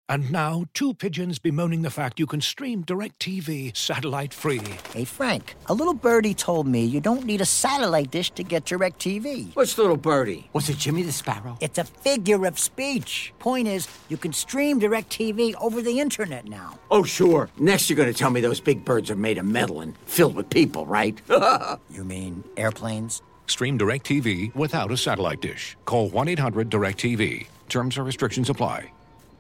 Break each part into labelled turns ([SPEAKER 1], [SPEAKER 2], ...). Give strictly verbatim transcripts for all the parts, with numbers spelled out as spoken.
[SPEAKER 1] And now, two pigeons bemoaning the fact you can stream DirecTV satellite-free.
[SPEAKER 2] Hey, Frank, a little birdie told me you don't need a satellite dish to get DirecTV.
[SPEAKER 3] What's little birdie?
[SPEAKER 4] Was it Jimmy the Sparrow?
[SPEAKER 2] It's a figure of speech. Point is, you can stream DirecTV over the internet now.
[SPEAKER 3] Oh, sure. Next you're going to tell me those big birds are made of metal and filled with people, right?
[SPEAKER 2] You mean airplanes?
[SPEAKER 1] Stream DirecTV without a satellite dish. Call one eight hundred direct T V. Terms and restrictions apply.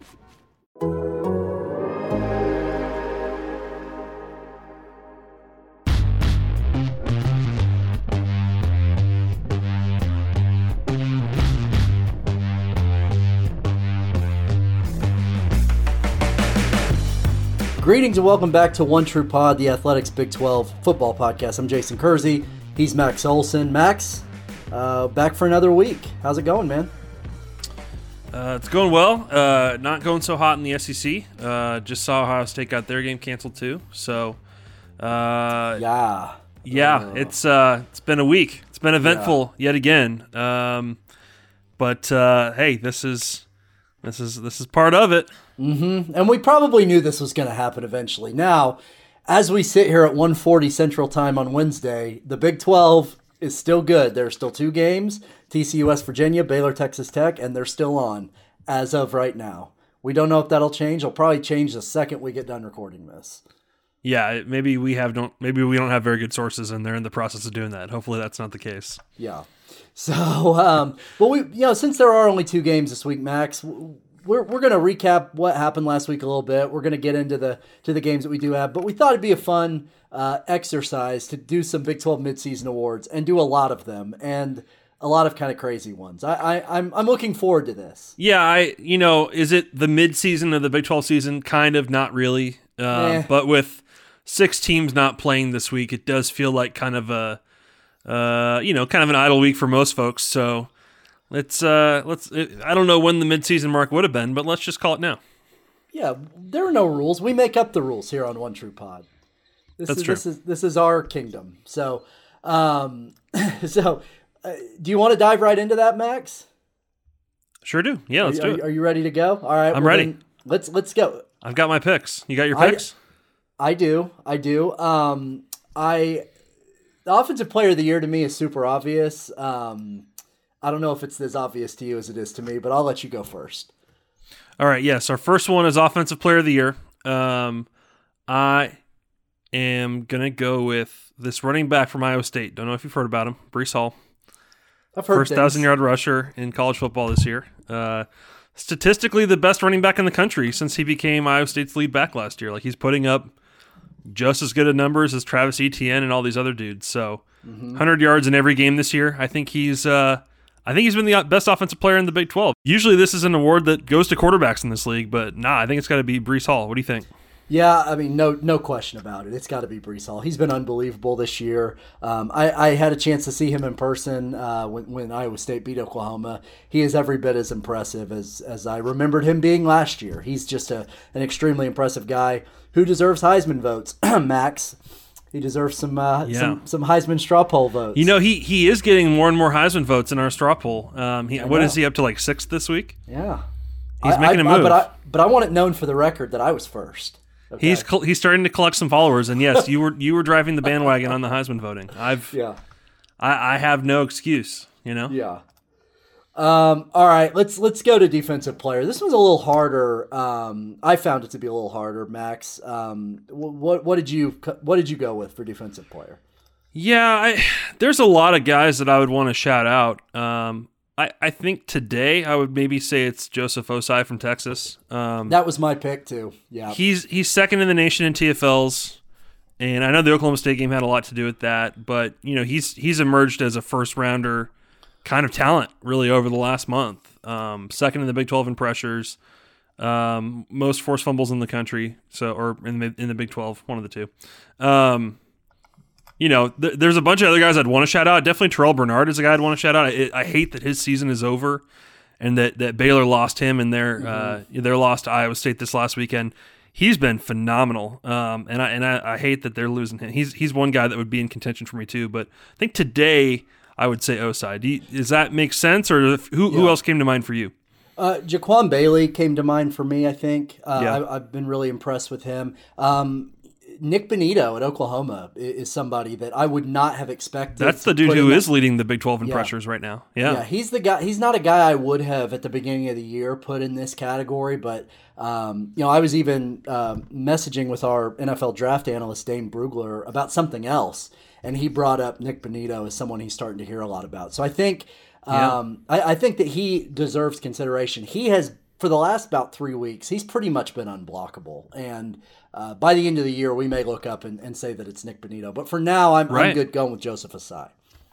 [SPEAKER 5] Greetings and welcome back to One True Pod, the Athletics Big twelve football podcast. I'm Jason Kersey. He's Max Olson. Max, uh, back for another week. How's it going, man?
[SPEAKER 6] Uh, it's going well. Uh, not going so hot in the S E C. Uh, just saw Ohio State got their game canceled too. So, uh,
[SPEAKER 5] yeah,
[SPEAKER 6] yeah,
[SPEAKER 5] uh,
[SPEAKER 6] it's uh, it's been a week. It's been eventful yeah. yet again. Um, but uh, hey, this is this is this is part of it.
[SPEAKER 5] Mm-hmm. And we probably knew this was going to happen eventually. Now, as we sit here at one forty Central Time on Wednesday, the Big twelve is still good. There are still two games, T C U West Virginia, Baylor Texas Tech, and they're still on as of right now. We don't know if that'll change. It'll probably change the second we get done recording this.
[SPEAKER 6] Yeah, maybe we have don't maybe we don't have very good sources and they're in the process of doing that. Hopefully that's not the case.
[SPEAKER 5] Yeah. So, um, well, we you know, since there are only two games this week, Max, we're we're going to recap what happened last week a little bit. We're going to get into the to the games that we do have, but we thought it'd be a fun uh, exercise to do some Big twelve midseason awards and do a lot of them and a lot of kind of crazy ones. I, I I'm I'm looking forward to this.
[SPEAKER 6] Yeah, I you know, is it the midseason of the Big twelve season? Kind of, not really. Uh,
[SPEAKER 5] eh.
[SPEAKER 6] But with six teams not playing this week, it does feel like kind of a uh, you know, kind of an idle week for most folks. So let's uh, let's. I don't know when the midseason mark would have been, but let's just call it now.
[SPEAKER 5] Yeah, there are no rules. We make up the rules here on One True Pod. This
[SPEAKER 6] That's
[SPEAKER 5] is,
[SPEAKER 6] true.
[SPEAKER 5] This is this is our kingdom. So, um, so uh, do you want to dive right into that, Max?
[SPEAKER 6] Sure do. Yeah, let's
[SPEAKER 5] are,
[SPEAKER 6] do
[SPEAKER 5] are,
[SPEAKER 6] it.
[SPEAKER 5] Are you ready to go? All right,
[SPEAKER 6] I'm
[SPEAKER 5] well
[SPEAKER 6] ready.
[SPEAKER 5] then Let's let's go.
[SPEAKER 6] I've got my picks. You got your picks?
[SPEAKER 5] I, I do. I do. Um, I the offensive player of the year to me is super obvious. Um, I don't know if it's as obvious to you as it is to me, but I'll let you go first.
[SPEAKER 6] All right. Yes, our first one is offensive player of the year. Um, I am gonna go with this running back from Iowa State. Don't know if you've heard about him, Breece Hall.
[SPEAKER 5] I've heard
[SPEAKER 6] First thousand yard rusher in college football this year. Uh, statistically, the best running back in the country since he became Iowa State's lead back last year. Like he's putting up just as good of numbers as Travis Etienne and all these other dudes. So, mm-hmm. one hundred yards in every game this year. I think he's. Uh, I think he's been the best offensive player in the Big twelve. Usually, this is an award that goes to quarterbacks in this league, but nah, I think it's got to be Breece Hall. What do you think?
[SPEAKER 5] Yeah, I mean, no no question about it. It's got to be Breece Hall. He's been unbelievable this year. Um, I, I had a chance to see him in person uh, when, when Iowa State beat Oklahoma. He is every bit as impressive as, as I remembered him being last year. He's just a, an extremely impressive guy who deserves Heisman votes. Max, he deserves some, uh,
[SPEAKER 6] yeah.
[SPEAKER 5] some some Heisman straw poll votes.
[SPEAKER 6] You know, he he is getting more and more Heisman votes in our straw poll. Um, he, what is he up to, like sixth this week?
[SPEAKER 5] Yeah.
[SPEAKER 6] He's
[SPEAKER 5] I,
[SPEAKER 6] making
[SPEAKER 5] I,
[SPEAKER 6] a move.
[SPEAKER 5] I, but, I, but I want it known for the record that I was first. Okay.
[SPEAKER 6] He's he's starting to collect some followers, and yes, you were you were driving the bandwagon on the Heisman voting. I've
[SPEAKER 5] yeah,
[SPEAKER 6] I, I have no excuse, you know.
[SPEAKER 5] Yeah. Um. All right. Let's let's go to defensive player. This one's a little harder. Um. I found it to be a little harder. Max. Um. What what did you what did you go with for defensive player?
[SPEAKER 6] Yeah. I there's a lot of guys that I would want to shout out. Um. I, I think today I would maybe say it's Joseph Osai from Texas. Um,
[SPEAKER 5] that was my pick too. Yeah,
[SPEAKER 6] he's he's second in the nation in T F Ls, and I know the Oklahoma State game had a lot to do with that. But you know he's he's emerged as a first rounder kind of talent really over the last month. Um, second in the Big twelve in pressures, um, most forced fumbles in the country. So or in the in the Big twelve, one of the two. Um, You know, th- there's a bunch of other guys I'd want to shout out. Definitely Terrell Bernard is a guy I'd want to shout out. I, I hate that his season is over and that, that Baylor lost him in their mm-hmm. uh, their loss to Iowa State this last weekend. He's been phenomenal, um, and I and I, I hate that they're losing him. He's he's one guy that would be in contention for me too. But I think today I would say Osai. Do you, does that make sense, or who yeah. who else came to mind for you?
[SPEAKER 5] Uh, Jaquan Bailey came to mind for me, I think. Uh,
[SPEAKER 6] Yeah.
[SPEAKER 5] I, I've been really impressed with him. Um, Nick Benito at Oklahoma i- is somebody that I would not have expected.
[SPEAKER 6] That's
[SPEAKER 5] to
[SPEAKER 6] the dude
[SPEAKER 5] put
[SPEAKER 6] who
[SPEAKER 5] in that-
[SPEAKER 6] is leading the Big twelve in
[SPEAKER 5] Yeah.
[SPEAKER 6] pressures right now. Yeah.
[SPEAKER 5] Yeah, he's the guy. He's not a guy I would have at the beginning of the year put in this category, but um, you know, I was even um messaging with our N F L draft analyst Dane Brugler about something else, and he brought up Nick Benito as someone he's starting to hear a lot about. So I think, um, I, I think that he deserves consideration. He has, for the last about three weeks, he's pretty much been unblockable, and uh, by the end of the year, we may look up and, and say that it's Nick Benito. But for now, I'm,
[SPEAKER 6] Right.
[SPEAKER 5] I'm good going with Joseph Asai.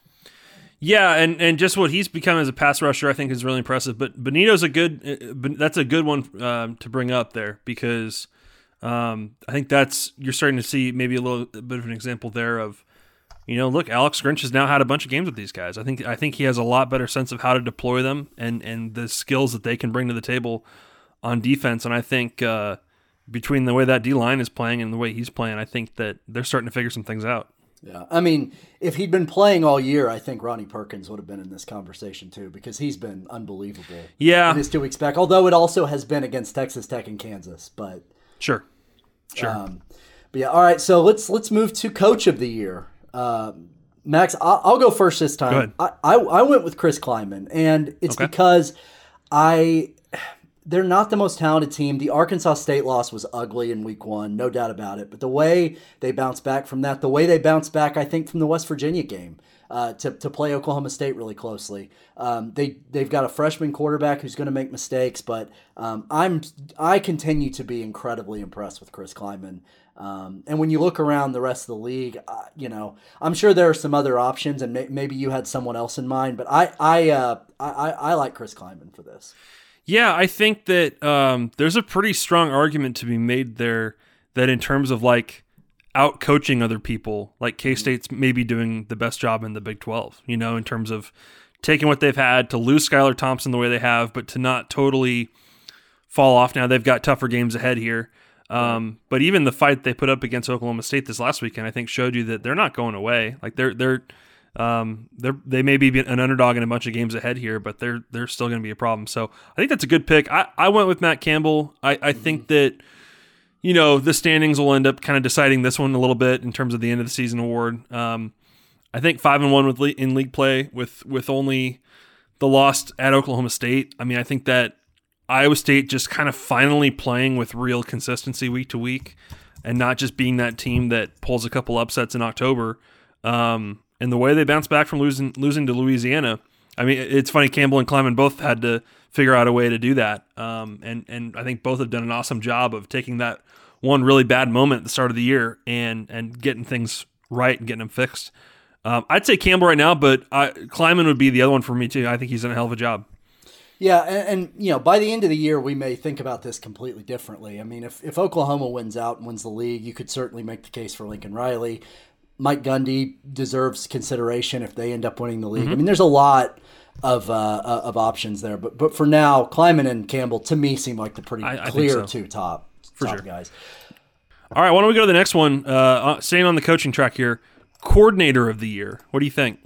[SPEAKER 6] Yeah, and, and just what he's become as a pass rusher, I think, is really impressive. But Benito's a good uh, Ben- that's a good one um, to bring up there because um, I think that's you're starting to see maybe a little a bit of an example there of, you know, look, Alex Grinch has now had a bunch of games with these guys. I think I think he has a lot better sense of how to deploy them and and the skills that they can bring to the table on defense. And I think uh, between the way that D line is playing and the way he's playing, I think that they're starting to figure some things out.
[SPEAKER 5] Yeah, I mean, if he'd been playing all year, I think Ronnie Perkins would have been in this conversation too, because he's been unbelievable.
[SPEAKER 6] Yeah.
[SPEAKER 5] in his two weeks back. Although it also has been against Texas Tech and Kansas, but
[SPEAKER 6] Sure, sure.
[SPEAKER 5] um, but yeah. All right, so let's let's move to Coach of the Year. Uh, Max, I'll, I'll go first this time.
[SPEAKER 6] Go ahead.
[SPEAKER 5] I, I I went with Chris Kleiman, and it's
[SPEAKER 6] Okay.
[SPEAKER 5] because I. They're not the most talented team. The Arkansas State loss was ugly in week one, no doubt about it. But the way they bounced back from that, the way they bounced back, I think, from the West Virginia game uh, to, to play Oklahoma State really closely. Um, they, they've got a freshman quarterback who's going to make mistakes, but um, I'm I continue to be incredibly impressed with Chris Kleiman. Um, and when you look around the rest of the league, uh, you know, I'm sure there are some other options, and may, maybe you had someone else in mind, but I I, uh, I, I I like Chris Kleiman for this.
[SPEAKER 6] Yeah, I think that um, there's a pretty strong argument to be made there that in terms of like out coaching other people, like K-State's maybe doing the best job in the Big twelve, you know, in terms of taking what they've had to lose Skylar Thompson the way they have, but to not totally fall off. Now they've got tougher games ahead here. Um, but even the fight they put up against Oklahoma State this last weekend, I think showed you that they're not going away. Like they're, they're, Um, they're they may be an underdog in a bunch of games ahead here, but they're they're still going to be a problem. So I think that's a good pick. I, I went with Matt Campbell. I, I think that, you know, the standings will end up kind of deciding this one a little bit in terms of the end of the season award. Um, I think five and one with le- in league play with with only the loss at Oklahoma State. I mean, I think that Iowa State just kind of finally playing with real consistency week to week, and not just being that team that pulls a couple upsets in October. Um, And the way they bounced back from losing losing to Louisiana, I mean, it's funny. Campbell and Kleiman both had to figure out a way to do that, um, and and I think both have done an awesome job of taking that one really bad moment at the start of the year and and getting things right and getting them fixed. Um, I'd say Campbell right now, but I, Kleiman would be the other one for me too. I think he's done a hell of a job.
[SPEAKER 5] Yeah, and, and you know, by the end of the year, we may think about this completely differently. I mean, if if Oklahoma wins out and wins the league, you could certainly make the case for Lincoln Riley. Mike Gundy deserves consideration if they end up winning the league.
[SPEAKER 6] Mm-hmm.
[SPEAKER 5] I mean, there's a lot of uh, of options there, but but for now, Kleiman and Campbell to me seem like the pretty
[SPEAKER 6] I- I think
[SPEAKER 5] clear
[SPEAKER 6] so.
[SPEAKER 5] two top
[SPEAKER 6] For
[SPEAKER 5] top
[SPEAKER 6] sure.
[SPEAKER 5] guys.
[SPEAKER 6] All right, why don't we go to the next one? Uh, staying on the coaching track here, coordinator of the year. What do you think?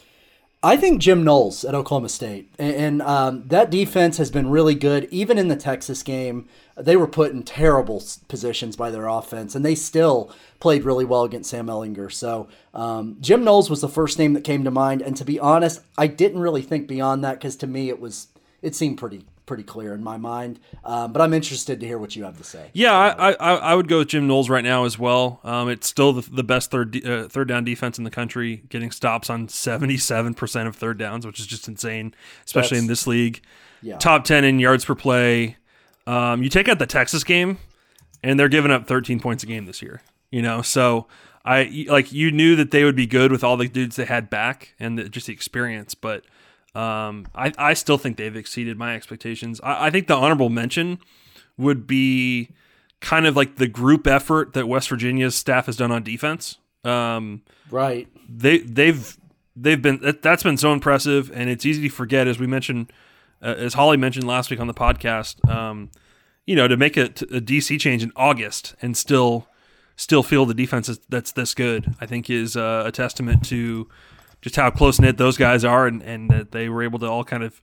[SPEAKER 5] I think Jim Knowles at Oklahoma State, and, and um, that defense has been really good. Even in the Texas game, they were put in terrible s- positions by their offense, and they still played really well against Sam Ehlinger. So um, Jim Knowles was the first name that came to mind, and to be honest, I didn't really think beyond that because to me it was it seemed pretty pretty clear in my mind. Um, but I'm interested to hear what you have to say.
[SPEAKER 6] Yeah, I, I I would go with Jim Knowles right now as well. Um, it's still the, the best third de- uh, third down defense in the country, getting stops on seventy-seven percent of third downs, which is just insane, especially
[SPEAKER 5] That's-
[SPEAKER 6] in this league.
[SPEAKER 5] Yeah.
[SPEAKER 6] Top ten in yards per play. Um, you take out the Texas game, and they're giving up thirteen points a game this year. You know, so I like you knew that they would be good with all the dudes they had back and the, just the experience, but. Um, I, I still think they've exceeded my expectations. I, I think the honorable mention would be kind of like the group effort that West Virginia's staff has done on defense. Um,
[SPEAKER 5] Right.
[SPEAKER 6] they they've they've been that, that's been so impressive, and it's easy to forget, as we mentioned, uh, as Holly mentioned last week on the podcast. Um, you know, to make a, a D C change in August and still still feel the defense is, that's this good, I think is uh, a testament to just how close knit those guys are, and, and that they were able to all kind of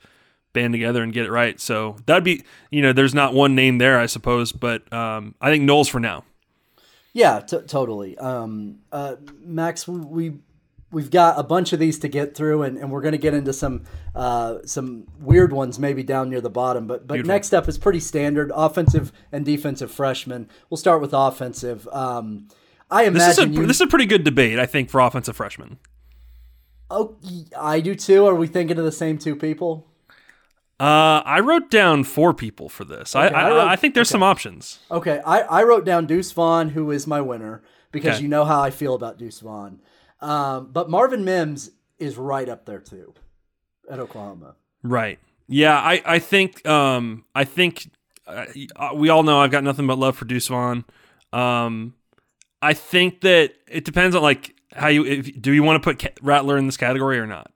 [SPEAKER 6] band together and get it right. So that'd be, you know, there's not one name there, I suppose, but um, I think Knowles for now.
[SPEAKER 5] Yeah, t- totally. Um, uh, Max, we we've got a bunch of these to get through, and, and we're going to get into some uh, some weird ones maybe down near the bottom. But but
[SPEAKER 6] Beautiful.
[SPEAKER 5] Next up is pretty standard: offensive and defensive freshmen. We'll start with offensive. Um, I imagine
[SPEAKER 6] this is a
[SPEAKER 5] you,
[SPEAKER 6] this is a pretty good debate, I think, for offensive freshmen.
[SPEAKER 5] Oh, I do too. Are we thinking of the same two people?
[SPEAKER 6] Uh, I wrote down four people for this.
[SPEAKER 5] Okay,
[SPEAKER 6] I, I,
[SPEAKER 5] I wrote-
[SPEAKER 6] I think there's
[SPEAKER 5] okay.
[SPEAKER 6] some options.
[SPEAKER 5] Okay, I, I wrote down Deuce Vaughn, who is my winner, because
[SPEAKER 6] Okay.
[SPEAKER 5] you know how I feel about Deuce Vaughn. Um, but Marvin Mims is right up there too at Oklahoma.
[SPEAKER 6] Right. Yeah, I, I think um I think uh, we all know I've got nothing but love for Deuce Vaughn. Um, I think that it depends on like how you if, do you want to put Ca- Rattler in this category or not?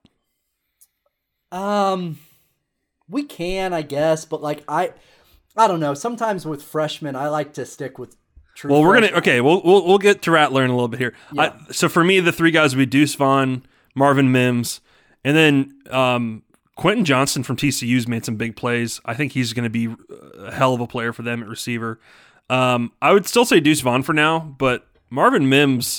[SPEAKER 5] Um, we can, I guess, but like I, I don't know. Sometimes with freshmen, I like to stick with true.
[SPEAKER 6] Well, we're gonna
[SPEAKER 5] freshmen.
[SPEAKER 6] okay. We'll we'll we'll get to Rattler in a little bit here.
[SPEAKER 5] Yeah.
[SPEAKER 6] I, so for me, the three guys would be Deuce Vaughn, Marvin Mims, and then um, Quentin Johnston from T C U's made some big plays. I think he's going to be a hell of a player for them at receiver. Um, I would still say Deuce Vaughn for now, but Marvin Mims,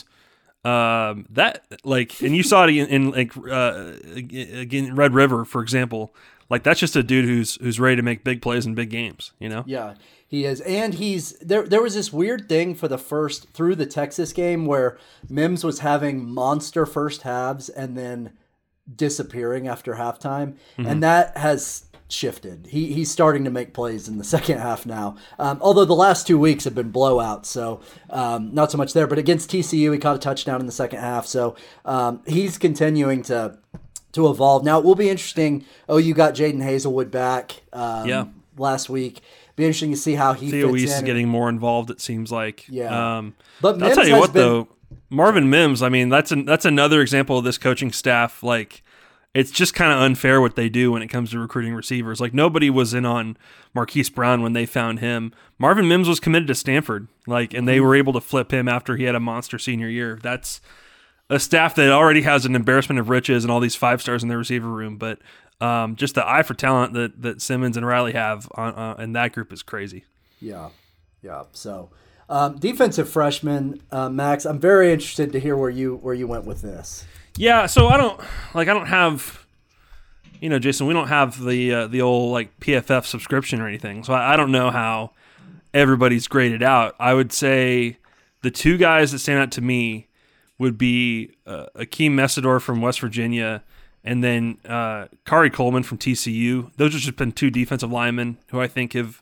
[SPEAKER 6] um, that like, and you saw it in, in like uh, again Red River, for example. Like that's just a dude who's who's ready to make big plays in big games. You know.
[SPEAKER 5] Yeah, he is, and he's there. There was this weird thing for the first through the Texas game where Mims was having monster first halves and then disappearing after halftime,
[SPEAKER 6] Mm-hmm.
[SPEAKER 5] and that has shifted. He he's starting to make plays in the second half now. Um, although the last two weeks have been blowouts, so um, not so much there. But against T C U, he caught a touchdown in the second half, so um, he's continuing to to evolve. Now it will be interesting. Oh, you got Jaden Hazelwood back. Um,
[SPEAKER 6] Yeah.
[SPEAKER 5] Last week. Be interesting to see how he
[SPEAKER 6] Theo
[SPEAKER 5] fits
[SPEAKER 6] Weiss is
[SPEAKER 5] in.
[SPEAKER 6] getting more involved. It seems like.
[SPEAKER 5] Yeah.
[SPEAKER 6] Um,
[SPEAKER 5] But
[SPEAKER 6] I'll
[SPEAKER 5] Mims
[SPEAKER 6] tell you
[SPEAKER 5] has
[SPEAKER 6] what
[SPEAKER 5] been-
[SPEAKER 6] though, Marvin Mims. I mean, that's an, that's another example of this coaching staff. Like, it's just kind of unfair what they do when it comes to recruiting receivers. Like nobody was in on Marquise Brown when they found him. Marvin Mims was committed to Stanford. Like, and they were able to flip him after he had a monster senior year. That's a staff that already has an embarrassment of riches and all these five stars in their receiver room. But um, just the eye for talent that that Simmons and Riley have on, uh, in that group is crazy.
[SPEAKER 5] Yeah, yeah. So, um, defensive freshman uh, Max, I'm very interested to hear where you where you went with this.
[SPEAKER 6] Yeah, so I don't like I don't have, you know, Jason. We don't have the uh, the old like P F F subscription or anything, so I, I don't know how everybody's graded out. I would say the two guys that stand out to me would be uh, Akeem Mesidor from West Virginia, and then uh, Kari Coleman from T C U. Those have just been two defensive linemen who I think have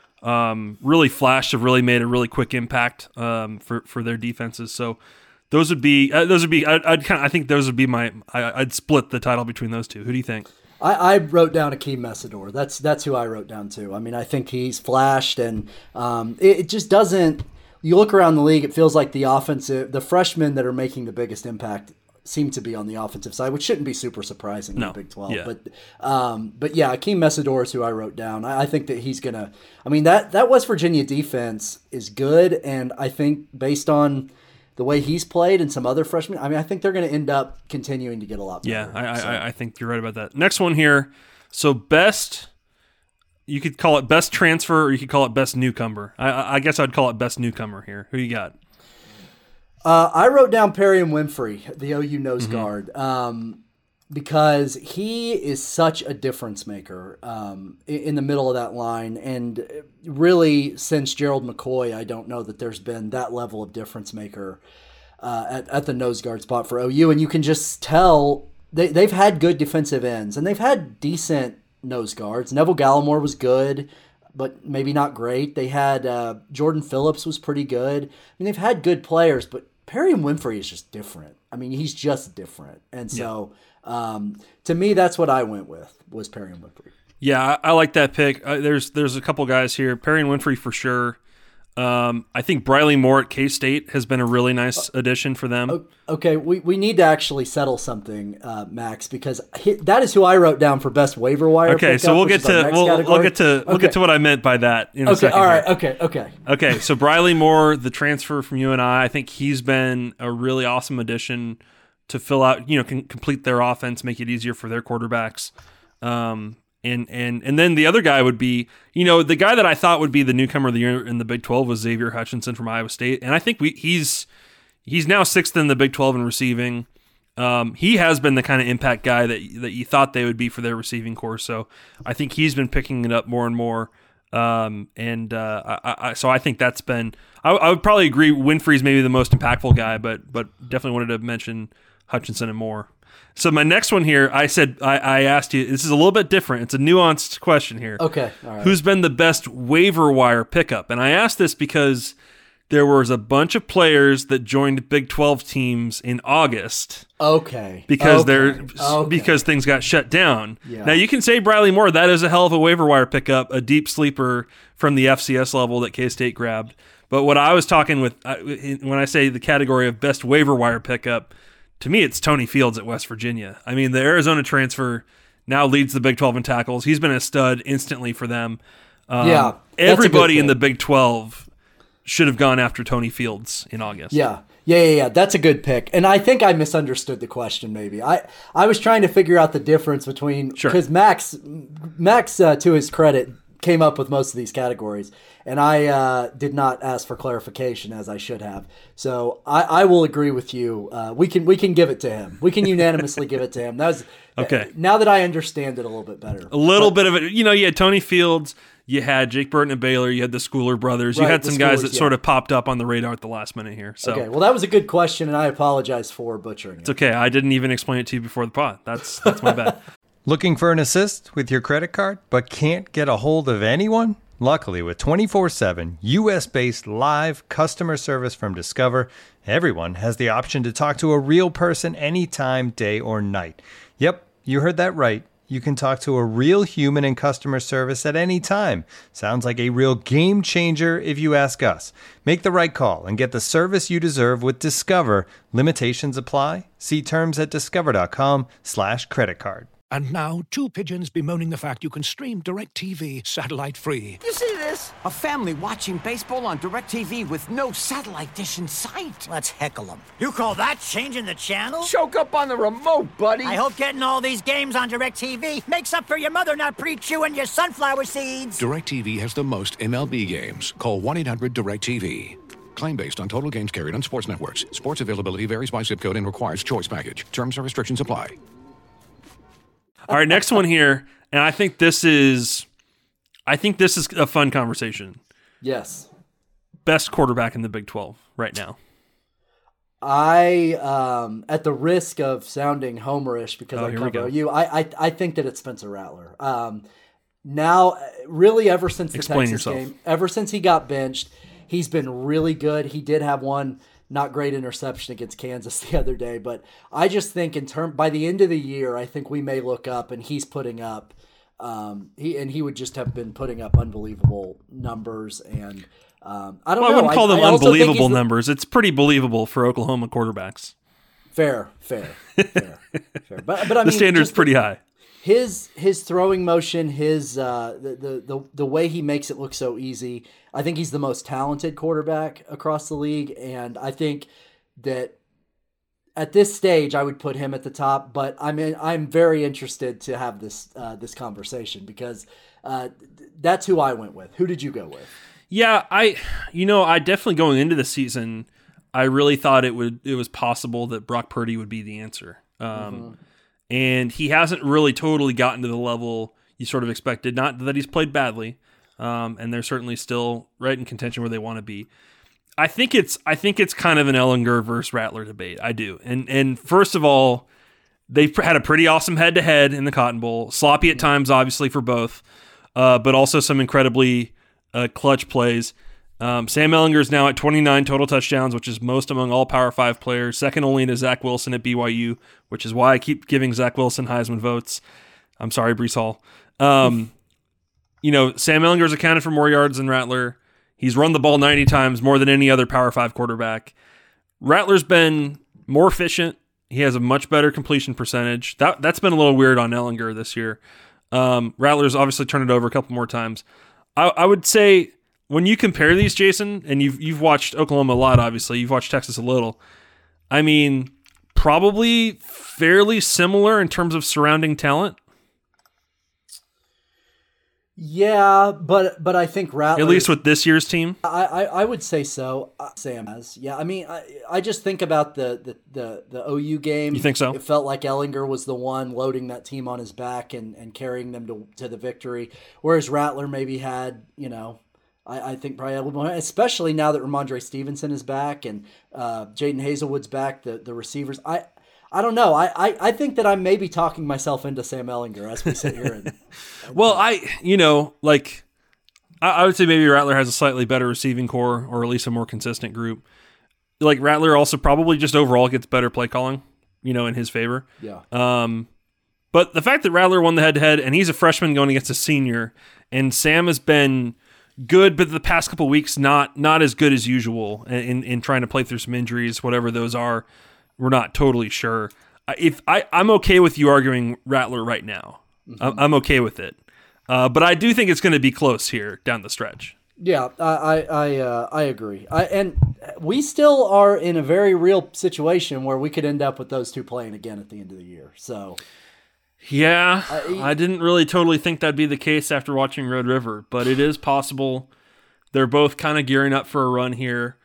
[SPEAKER 6] um, really flashed, have really made a really quick impact um, for for their defenses. So. Those would be. Uh, those would be. I'd, I'd kind. I think those would be my. I, I'd split the title between those two. Who do you think?
[SPEAKER 5] I, I wrote down Akeem Mesidor. That's that's who I wrote down too. I mean, I think he's flashed, and um, it, it just doesn't. You look around the league, it feels like the offensive, the freshmen that are making the biggest impact seem to be on the offensive side, which shouldn't be super surprising
[SPEAKER 6] No.
[SPEAKER 5] in the Big twelve.
[SPEAKER 6] Yeah.
[SPEAKER 5] But um, but yeah, Akeem Mesidor is who I wrote down. I, I think that he's gonna. I mean that that West Virginia defense is good, and I think based on the way he's played and some other freshmen, I mean, I think they're going to end up continuing to get a lot better.
[SPEAKER 6] Yeah, I,
[SPEAKER 5] So,
[SPEAKER 6] I, I think you're right about that. Next one here. So best. You could call it best transfer, or you could call it best newcomer. I, I guess I'd call it best newcomer here. Who you got?
[SPEAKER 5] uh, I wrote down Perry and Winfrey, the O U nose
[SPEAKER 6] Mm-hmm.
[SPEAKER 5] guard, um, because he is such a difference maker um, in, in the middle of that line. And really, since Gerald McCoy, I don't know that there's been that level of difference maker uh, at, at the nose guard spot for O U. And you can just tell they, they've had good defensive ends, and they've had decent nose guards. Neville Gallimore was good, but maybe not great. They had uh, Jordan Phillips was pretty good. I mean, they've had good players, but Perry and Winfrey is just different. I mean, he's just different. And so um, to me, that's what I went with, was Perry and Winfrey.
[SPEAKER 6] Yeah, I, I like that pick. Uh, there's there's a couple guys here. Perry and Winfrey for sure. Um, I think Briley Moore at K-State has been a really nice addition for them.
[SPEAKER 5] Okay, we, we need to actually settle something, uh, Max, because he, that is who I wrote down for best waiver wire.
[SPEAKER 6] Okay,
[SPEAKER 5] pickup,
[SPEAKER 6] so we'll
[SPEAKER 5] which
[SPEAKER 6] get
[SPEAKER 5] is our
[SPEAKER 6] to
[SPEAKER 5] next
[SPEAKER 6] we'll, we'll
[SPEAKER 5] category.
[SPEAKER 6] get to we'll
[SPEAKER 5] Okay.
[SPEAKER 6] get to what I meant by that in a
[SPEAKER 5] Okay,
[SPEAKER 6] second.
[SPEAKER 5] all right,
[SPEAKER 6] here.
[SPEAKER 5] okay, okay.
[SPEAKER 6] Okay, so Briley Moore, the transfer from U N I, I think he's been a really awesome addition to fill out, you know, can complete their offense, make it easier for their quarterbacks. Um, And and and then the other guy would be, you know, the guy that I thought would be the newcomer of the year in the Big twelve was Xavier Hutchinson from Iowa State, and I think we he's he's now sixth in the Big twelve in receiving. Um, he has been the kind of impact guy that that you thought they would be for their receiving core. So I think he's been picking it up more and more. Um, and uh, I, I, so I think that's been. I, I would probably agree. Winfrey's maybe the most impactful guy, but but definitely wanted to mention Hutchinson and Moore. So my next one here, I said, I, I asked you, this is a little bit different. It's a nuanced question here.
[SPEAKER 5] Okay. All right.
[SPEAKER 6] Who's been the best waiver wire pickup? And I asked this because there was a bunch of players that joined Big twelve teams in August.
[SPEAKER 5] Okay.
[SPEAKER 6] Because
[SPEAKER 5] okay.
[SPEAKER 6] they're
[SPEAKER 5] okay.
[SPEAKER 6] because things got shut down.
[SPEAKER 5] Yeah.
[SPEAKER 6] Now you can say Bradley Moore, that is a hell of a waiver wire pickup, a deep sleeper from the F C S level that K-State grabbed. But what I was talking with, when I say the category of best waiver wire pickup, to me, it's Tony Fields at West Virginia. I mean, the Arizona transfer now leads the Big twelve in tackles. He's been a stud instantly for them. Um,
[SPEAKER 5] yeah,
[SPEAKER 6] everybody in the Big twelve should have gone after Tony Fields in August.
[SPEAKER 5] Yeah, yeah, yeah, yeah. That's a good pick. And I think I misunderstood the question. Maybe I, I was trying to figure out the difference between because
[SPEAKER 6] sure.
[SPEAKER 5] Max, Max, uh, to his credit, came up with most of these categories, and I uh, did not ask for clarification as I should have. So I, I will agree with you. Uh, we can we can give it to him. We can unanimously give it to him. That was
[SPEAKER 6] okay.
[SPEAKER 5] Now that I understand it a little bit better,
[SPEAKER 6] a little
[SPEAKER 5] but,
[SPEAKER 6] bit of it. You know, you had Tony Fields, you had Jake Burton at Baylor, you had the Schooler brothers, you
[SPEAKER 5] right,
[SPEAKER 6] had some guys
[SPEAKER 5] Schoolers,
[SPEAKER 6] that
[SPEAKER 5] yeah.
[SPEAKER 6] sort of popped up on the radar at the last minute here. So
[SPEAKER 5] okay, well, that was a good question, and I apologize for butchering it.
[SPEAKER 6] It's okay. I didn't even explain it to you before the pod. That's that's my bad.
[SPEAKER 4] Looking for an assist with your credit card, but can't get a hold of anyone? Luckily, with twenty-four seven U S-based live customer service from Discover, everyone has the option to talk to a real person anytime, day or night. Yep, you heard that right. You can talk to a real human in customer service at any time. Sounds like a real game changer if you ask us. Make the right call and get the service you deserve with Discover. Limitations apply. See terms at discover.com slash credit card.
[SPEAKER 1] And now, two pigeons bemoaning the fact you can stream DirecTV satellite-free.
[SPEAKER 3] You see this? A family watching baseball on DirecTV with no satellite dish in sight.
[SPEAKER 2] Let's heckle them. You call that changing the channel?
[SPEAKER 3] Choke up on the remote, buddy.
[SPEAKER 2] I hope getting all these games on DirecTV makes up for your mother not pre-chewing your sunflower seeds.
[SPEAKER 1] DirecTV has the most M L B games. Call one eight hundred direct T V. Claim based on total games carried on sports networks. Sports availability varies by zip code and requires choice package. Terms and restrictions apply.
[SPEAKER 6] All right, next one here, and I think this is, I think this is a fun conversation.
[SPEAKER 5] Yes.
[SPEAKER 6] Best quarterback in the Big twelve right now.
[SPEAKER 5] I, um, at the risk of sounding homerish because
[SPEAKER 6] Oh,
[SPEAKER 5] I
[SPEAKER 6] here we
[SPEAKER 5] cover
[SPEAKER 6] go.
[SPEAKER 5] you, I, I I think that it's Spencer Rattler. Um, now, really, ever since the
[SPEAKER 6] Explain
[SPEAKER 5] Texas
[SPEAKER 6] yourself.
[SPEAKER 5] game, ever since he got benched, he's been really good. He did have one not great interception against Kansas the other day, but I just think in term by the end of the year, I think we may look up and he's putting up, um, he and he would just have been putting up unbelievable numbers and. Um, I don't
[SPEAKER 6] Well, I
[SPEAKER 5] know.
[SPEAKER 6] wouldn't call them
[SPEAKER 5] I also think
[SPEAKER 6] unbelievable
[SPEAKER 5] he's the-
[SPEAKER 6] numbers. It's pretty believable for Oklahoma quarterbacks.
[SPEAKER 5] Fair, fair, fair, fair. But but I
[SPEAKER 6] The
[SPEAKER 5] mean,
[SPEAKER 6] standard's
[SPEAKER 5] just
[SPEAKER 6] pretty high.
[SPEAKER 5] His his throwing motion, his uh, the, the the the way he makes it look so easy. I think he's the most talented quarterback across the league, and I think that at this stage I would put him at the top. But I'm in, I'm very interested to have this uh, this conversation because uh, that's who I went with. Who did you go with?
[SPEAKER 6] Yeah, I, you know, I definitely going into the season, I really thought it would, it was possible that Brock Purdy would be the answer. Um, mm-hmm. And he hasn't really totally gotten to the level you sort of expected. Not that he's played badly, um, and they're certainly still right in contention where they want to be. I think it's, I think it's kind of an Ellinger versus Rattler debate. I do. And and first of all, they've had a pretty awesome head to head in the Cotton Bowl. Sloppy at times, obviously for both, uh, but also some incredibly Uh, clutch plays. Um, Sam Ehlinger is now at twenty-nine total touchdowns, which is most among all Power Five players, second only to Zach Wilson at B Y U, which is why I keep giving Zach Wilson Heisman votes. I'm sorry, Breece Hall. Um, you know, Sam Ehlinger has accounted for more yards than Rattler. He's run the ball ninety times, more than any other Power Five quarterback. Rattler's been more efficient. He has a much better completion percentage. That, that's been a little weird on Ehlinger this year. Um, Rattler's obviously turned it over a couple more times. I, I would say when you compare these, Jason, and you've you've watched Oklahoma a lot, obviously, you've watched Texas a little. I mean, probably fairly similar in terms of surrounding talent.
[SPEAKER 5] Yeah, but but I think Rattler.
[SPEAKER 6] At least with this year's team.
[SPEAKER 5] I, I, I would say so. Uh, Sam has. Yeah, I mean, I, I just think about the, the, the, the O U game.
[SPEAKER 6] You think so?
[SPEAKER 5] It felt like Ellinger was the one loading that team on his back and, and carrying them to, to the victory, whereas Rattler maybe had, you know, I, I think probably a little more, especially now that Ramondre Stevenson is back and uh, Jaden Hazelwood's back, the, the receivers. I I don't know. I, I, I think that I'm maybe talking myself into Sam Ellinger as we sit here. And, and
[SPEAKER 6] well, I, you know, like, I, I would say maybe Rattler has a slightly better receiving core or at least a more consistent group. Like, Rattler also probably just overall gets better play calling, you know, in his favor.
[SPEAKER 5] Yeah.
[SPEAKER 6] Um, but the fact that Rattler won the head-to-head and he's a freshman going against a senior and Sam has been good, but the past couple weeks not not as good as usual in, in trying to play through some injuries, whatever those are. We're not totally sure. If I, I'm okay with you arguing Rattler right now. Mm-hmm. I'm okay with it. Uh, but I do think it's going to be close here down the stretch.
[SPEAKER 5] Yeah, I I I, uh, I agree. I, and we still are in a very real situation where we could end up with those two playing again at the end of the year. So,
[SPEAKER 6] yeah, I, I didn't really totally think that'd be the case after watching Red River, but it is possible. They're both kind of gearing up for a run here.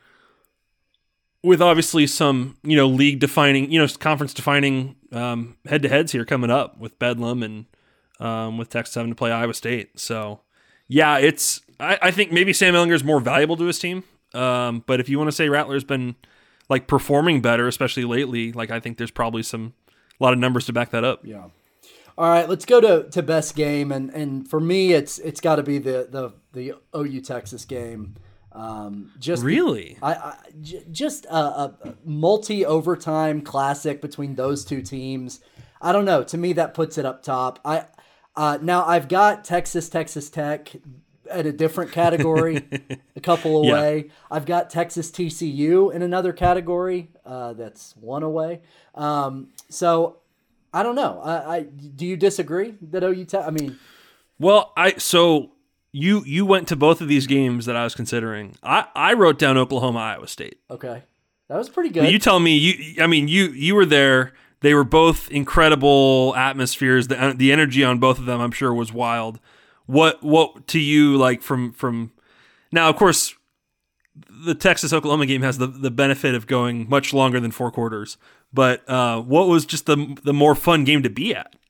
[SPEAKER 6] With obviously some, you know, league defining, you know, conference defining um, head to heads here coming up with Bedlam and um, with Texas having to play Iowa State. So, yeah, it's, I, I think maybe Sam Ellinger is more valuable to his team. Um, but if you want to say Rattler's been like performing better, especially lately, like I think there's probably some, a lot of numbers to back that up.
[SPEAKER 5] Yeah. All right, let's go to, to best game. And, and for me, it's it's got to be the, the, the O U Texas game. Um, just
[SPEAKER 6] really,
[SPEAKER 5] I, I j- just a, a multi overtime classic between those two teams. I don't know. To me, that puts it up top. I uh, now I've got Texas, Texas Tech at a different category, a couple away. Yeah. I've got Texas, T C U in another category. Uh, that's one away. Um, so I don't know. I, I do you disagree that O U Tech? I mean,
[SPEAKER 6] well, I so. You you went to both of these games that I was considering. I, I wrote down Oklahoma, Iowa State.
[SPEAKER 5] Okay, that was pretty good.
[SPEAKER 6] But you tell me. You I mean you you were there. They were both incredible atmospheres. The the energy on both of them, I'm sure, was wild. What what to you like from from now? Of course, the Texas Oklahoma game has the, the benefit of going much longer than four quarters. But uh, what was just the the more fun game to be at?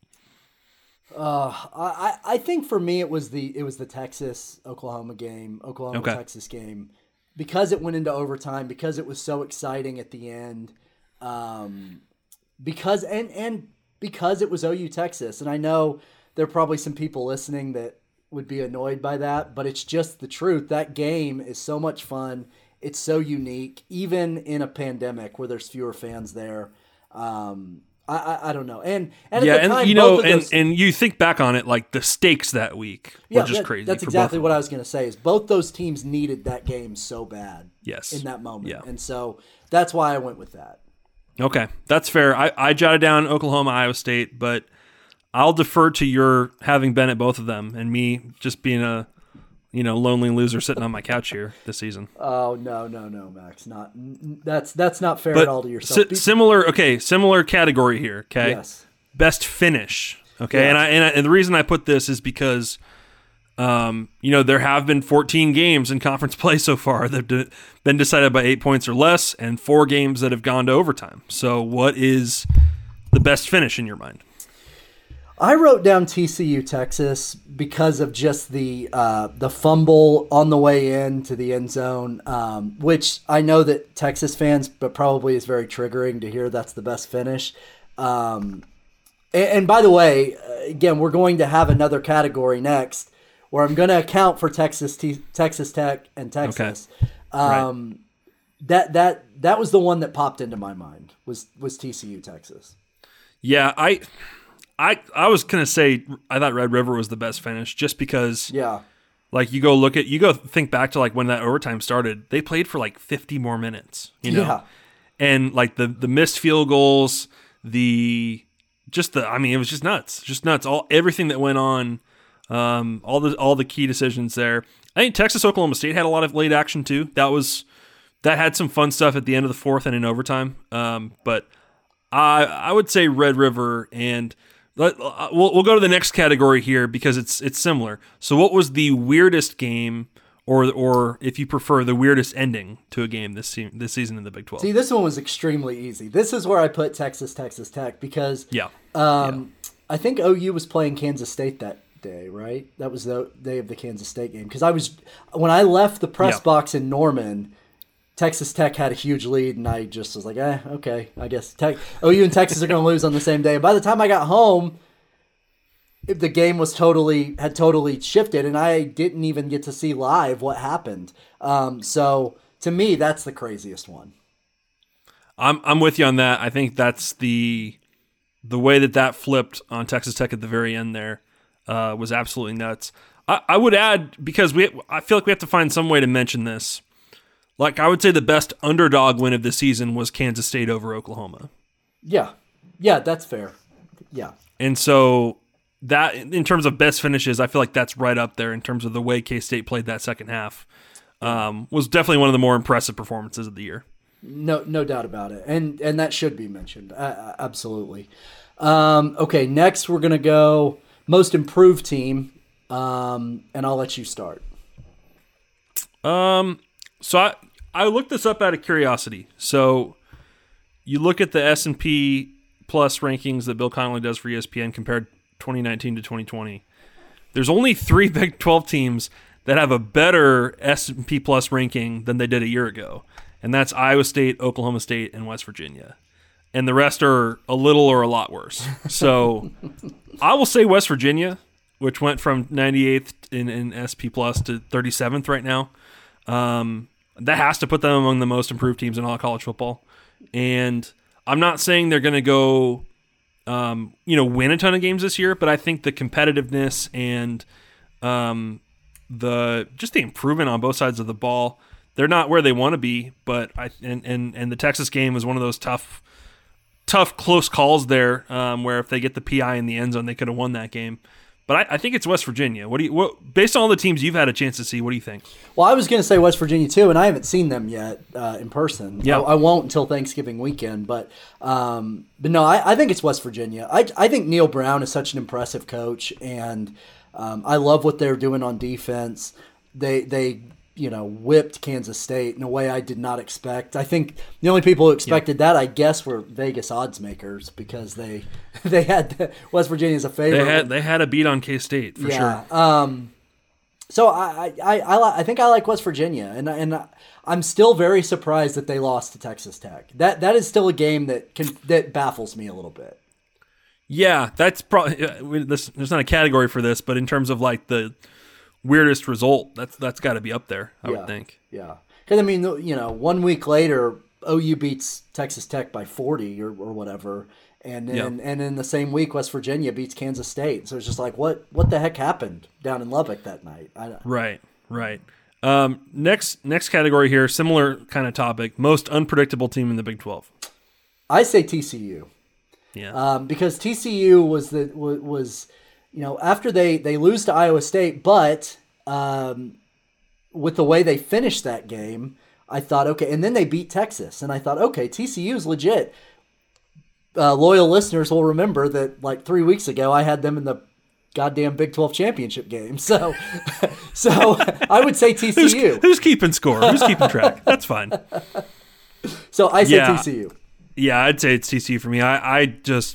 [SPEAKER 5] Uh, I, I think for me it was the it was the Texas Oklahoma game, Oklahoma
[SPEAKER 6] okay.
[SPEAKER 5] Texas game, because it went into overtime, because it was so exciting at the end, um, because and and because it was O U Texas, and I know there are probably some people listening that would be annoyed by that, but it's just the truth. That game is so much fun. It's so unique, even in a pandemic where there's fewer fans there. Um, I, I I don't know, and and
[SPEAKER 6] yeah,
[SPEAKER 5] at the
[SPEAKER 6] and
[SPEAKER 5] time,
[SPEAKER 6] you know,
[SPEAKER 5] both of
[SPEAKER 6] and,
[SPEAKER 5] those,
[SPEAKER 6] and you think back on it, like the stakes that week
[SPEAKER 5] yeah,
[SPEAKER 6] were just
[SPEAKER 5] that,
[SPEAKER 6] crazy.
[SPEAKER 5] That's
[SPEAKER 6] for
[SPEAKER 5] exactly
[SPEAKER 6] both
[SPEAKER 5] what I was going to say. Is both those teams needed that game so bad,
[SPEAKER 6] yes,
[SPEAKER 5] in that moment,
[SPEAKER 6] yeah.
[SPEAKER 5] and so that's why I went with that.
[SPEAKER 6] Okay, that's fair. I, I jotted down Oklahoma, Iowa State, but I'll defer to your having been at both of them and me just being a you know lonely loser sitting on my couch here this season.
[SPEAKER 5] Oh no no no Max, not that's that's not fair
[SPEAKER 6] but
[SPEAKER 5] at all to yourself.
[SPEAKER 6] Si- similar, okay, similar category here. Okay,
[SPEAKER 5] yes,
[SPEAKER 6] best finish. Okay,
[SPEAKER 5] yeah.
[SPEAKER 6] and I, and I and the reason I put this is because um you know there have been fourteen games in conference play so far that have been decided by eight points or less, and four games that have gone to overtime. So what is the best finish in your mind?
[SPEAKER 5] I wrote down T C U Texas because of just the uh, the fumble on the way in to the end zone, um, which I know that Texas fans, but probably is very triggering to hear that's the best finish. Um, and, and by the way, again, we're going to have another category next where I'm going to account for Texas, T- Texas Tech, and Texas.
[SPEAKER 6] Okay.
[SPEAKER 5] Um,
[SPEAKER 6] right.
[SPEAKER 5] That that that was the one that popped into my mind was was T C U Texas.
[SPEAKER 6] Yeah, I. I, I was going to say I thought Red River was the best finish just because,
[SPEAKER 5] yeah,
[SPEAKER 6] like you go look at, you go think back to like when that overtime started, they played for like fifty more minutes, you know,
[SPEAKER 5] yeah.
[SPEAKER 6] and like the, the missed field goals, the, just the, I mean, it was just nuts, just nuts. All, everything that went on, um, all the, all the key decisions there. I think Texas Oklahoma State had a lot of late action too. That was, that had some fun stuff at the end of the fourth and in overtime. Um, but I, I would say Red River and Let, uh, we'll we'll go to the next category here because it's it's similar. So, what was the weirdest game, or or if you prefer, the weirdest ending to a game this se- this season in the Big twelve?
[SPEAKER 5] See, this one was extremely easy. This is where I put Texas, Texas Tech because
[SPEAKER 6] yeah,
[SPEAKER 5] um,
[SPEAKER 6] yeah.
[SPEAKER 5] I think O U was playing Kansas State that day, right? That was the day of the Kansas State game because I was when I left the press
[SPEAKER 6] yeah.
[SPEAKER 5] box in Norman. Texas Tech had a huge lead, and I just was like, eh, okay, I guess Tech, O U and Texas are going to lose on the same day. And by the time I got home, the game was totally had totally shifted, and I didn't even get to see live what happened. Um, so to me, that's the craziest one.
[SPEAKER 6] I'm I'm with you on that. I think that's the the way that that flipped on Texas Tech at the very end there uh, was absolutely nuts. I, I would add, because we I feel like we have to find some way to mention this. Like, I would say the best underdog win of the season was Kansas State over Oklahoma.
[SPEAKER 5] Yeah. Yeah, that's fair. Yeah.
[SPEAKER 6] And so that, in terms of best finishes, I feel like that's right up there in terms of the way K-State played that second half. Um, was definitely one of the more impressive performances of the year.
[SPEAKER 5] No no doubt about it. And and that should be mentioned. Uh, absolutely. Um, okay, next we're going to go most improved team, um, and I'll let you start.
[SPEAKER 6] Um, so I... I looked this up out of curiosity. So you look at the S and P Plus rankings that Bill Connolly does for E S P N compared twenty nineteen to twenty twenty. There's only three Big twelve teams that have a better S and P Plus ranking than they did a year ago, and that's Iowa State, Oklahoma State, and West Virginia. And the rest are a little or a lot worse. So I will say West Virginia, which went from ninety-eighth in, in S P Plus to thirty-seventh right now. Um, That has to put them among the most improved teams in all of college football. And I'm not saying they're going to go, um, you know, win a ton of games this year, but I think the competitiveness and um, the just the improvement on both sides of the ball, they're not where they want to be. But I and, and and the Texas game was one of those tough, tough close calls there, um, where if they get the P I in the end zone, they could have won that game. But I, I think it's West Virginia. What do you, what, based on all the teams you've had a chance to see, what do you think?
[SPEAKER 5] Well, I was going to say West Virginia too, and I haven't seen them yet uh, in person.
[SPEAKER 6] Yeah,
[SPEAKER 5] I, I won't until Thanksgiving weekend. But um, but no, I, I think it's West Virginia. I I think Neil Brown is such an impressive coach, and um, I love what they're doing on defense. They they you know whipped Kansas State in a way I did not expect. I think the only people who expected yeah. that, I guess, were Vegas odds makers because they they had West Virginia as a favorite.
[SPEAKER 6] They had they had a beat on K-State for
[SPEAKER 5] yeah.
[SPEAKER 6] sure.
[SPEAKER 5] Um, so I I, I I I think I like West Virginia, and and I'm still very surprised that they lost to Texas Tech. That that is still a game that can that baffles me a little bit.
[SPEAKER 6] Yeah, that's probably this. There's not a category for this, but in terms of like the weirdest result, that's that's got to be up there, I
[SPEAKER 5] yeah,
[SPEAKER 6] would think.
[SPEAKER 5] Yeah, because I mean, you know, one week later, O U beats Texas Tech by forty or, or whatever, and then yep. and in the same week, West Virginia beats Kansas State. So it's just like, what what the heck happened down in Lubbock that night? I,
[SPEAKER 6] right, right. Um, next next category here, similar kind of topic: most unpredictable team in the Big twelve.
[SPEAKER 5] I say T C U.
[SPEAKER 6] Yeah,
[SPEAKER 5] um, because T C U was the was. You know, after they, they lose to Iowa State, but um, with the way they finished that game, I thought, okay, and then they beat Texas, and I thought, okay, T C U's legit. Uh, loyal listeners will remember that, like, three weeks ago, I had them in the goddamn Big twelve championship game. So, so I would say T C U.
[SPEAKER 6] Who's, who's keeping score? Who's keeping track? That's fine.
[SPEAKER 5] So I say
[SPEAKER 6] yeah.
[SPEAKER 5] T C U.
[SPEAKER 6] Yeah, I'd say it's T C U for me. I, I just...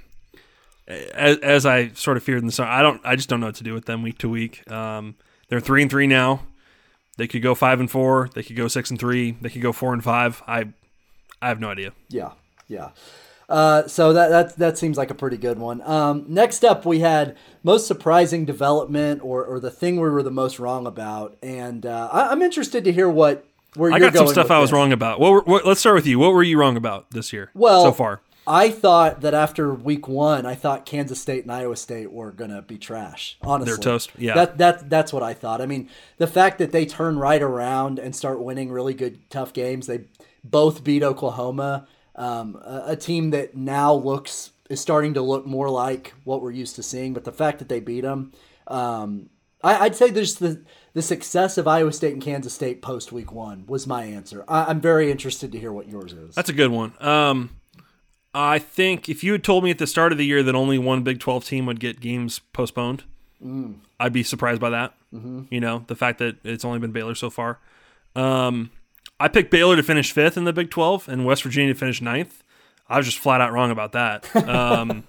[SPEAKER 6] As, as I sort of feared in the summer, I don't. I just don't know what to do with them week to week. Um, they're three and three now. They could go five and four. They could go six and three. They could go four and five. I, I have no idea.
[SPEAKER 5] Yeah, yeah. Uh, so that that that seems like a pretty good one. Um, next up, we had most surprising development, or or the thing we were the most wrong about, and uh, I, I'm interested to hear what where
[SPEAKER 6] I
[SPEAKER 5] you're
[SPEAKER 6] got some
[SPEAKER 5] going
[SPEAKER 6] stuff
[SPEAKER 5] with
[SPEAKER 6] I was
[SPEAKER 5] this.
[SPEAKER 6] wrong about. What, were, what? Let's start with you. What were you wrong about this year?
[SPEAKER 5] Well,
[SPEAKER 6] so far.
[SPEAKER 5] I thought that after week one, I thought Kansas State and Iowa State were going to be trash. Honestly,
[SPEAKER 6] they're toast. Yeah,
[SPEAKER 5] that that that's what I thought. I mean, the fact that they turn right around and start winning really good, tough games. They both beat Oklahoma, um, a, a team that now looks is starting to look more like what we're used to seeing. But the fact that they beat them, um, I, I'd say there's the the success of Iowa State and Kansas State post week one was my answer. I, I'm very interested to hear what yours is.
[SPEAKER 6] That's a good one. Um, I think if you had told me at the start of the year that only one Big twelve team would get games postponed, mm. I'd be surprised by that. Mm-hmm. You know, the fact that it's only been Baylor so far. Um, I picked Baylor to finish fifth in the Big twelve and West Virginia to finish ninth. I was just flat out wrong about that. Um,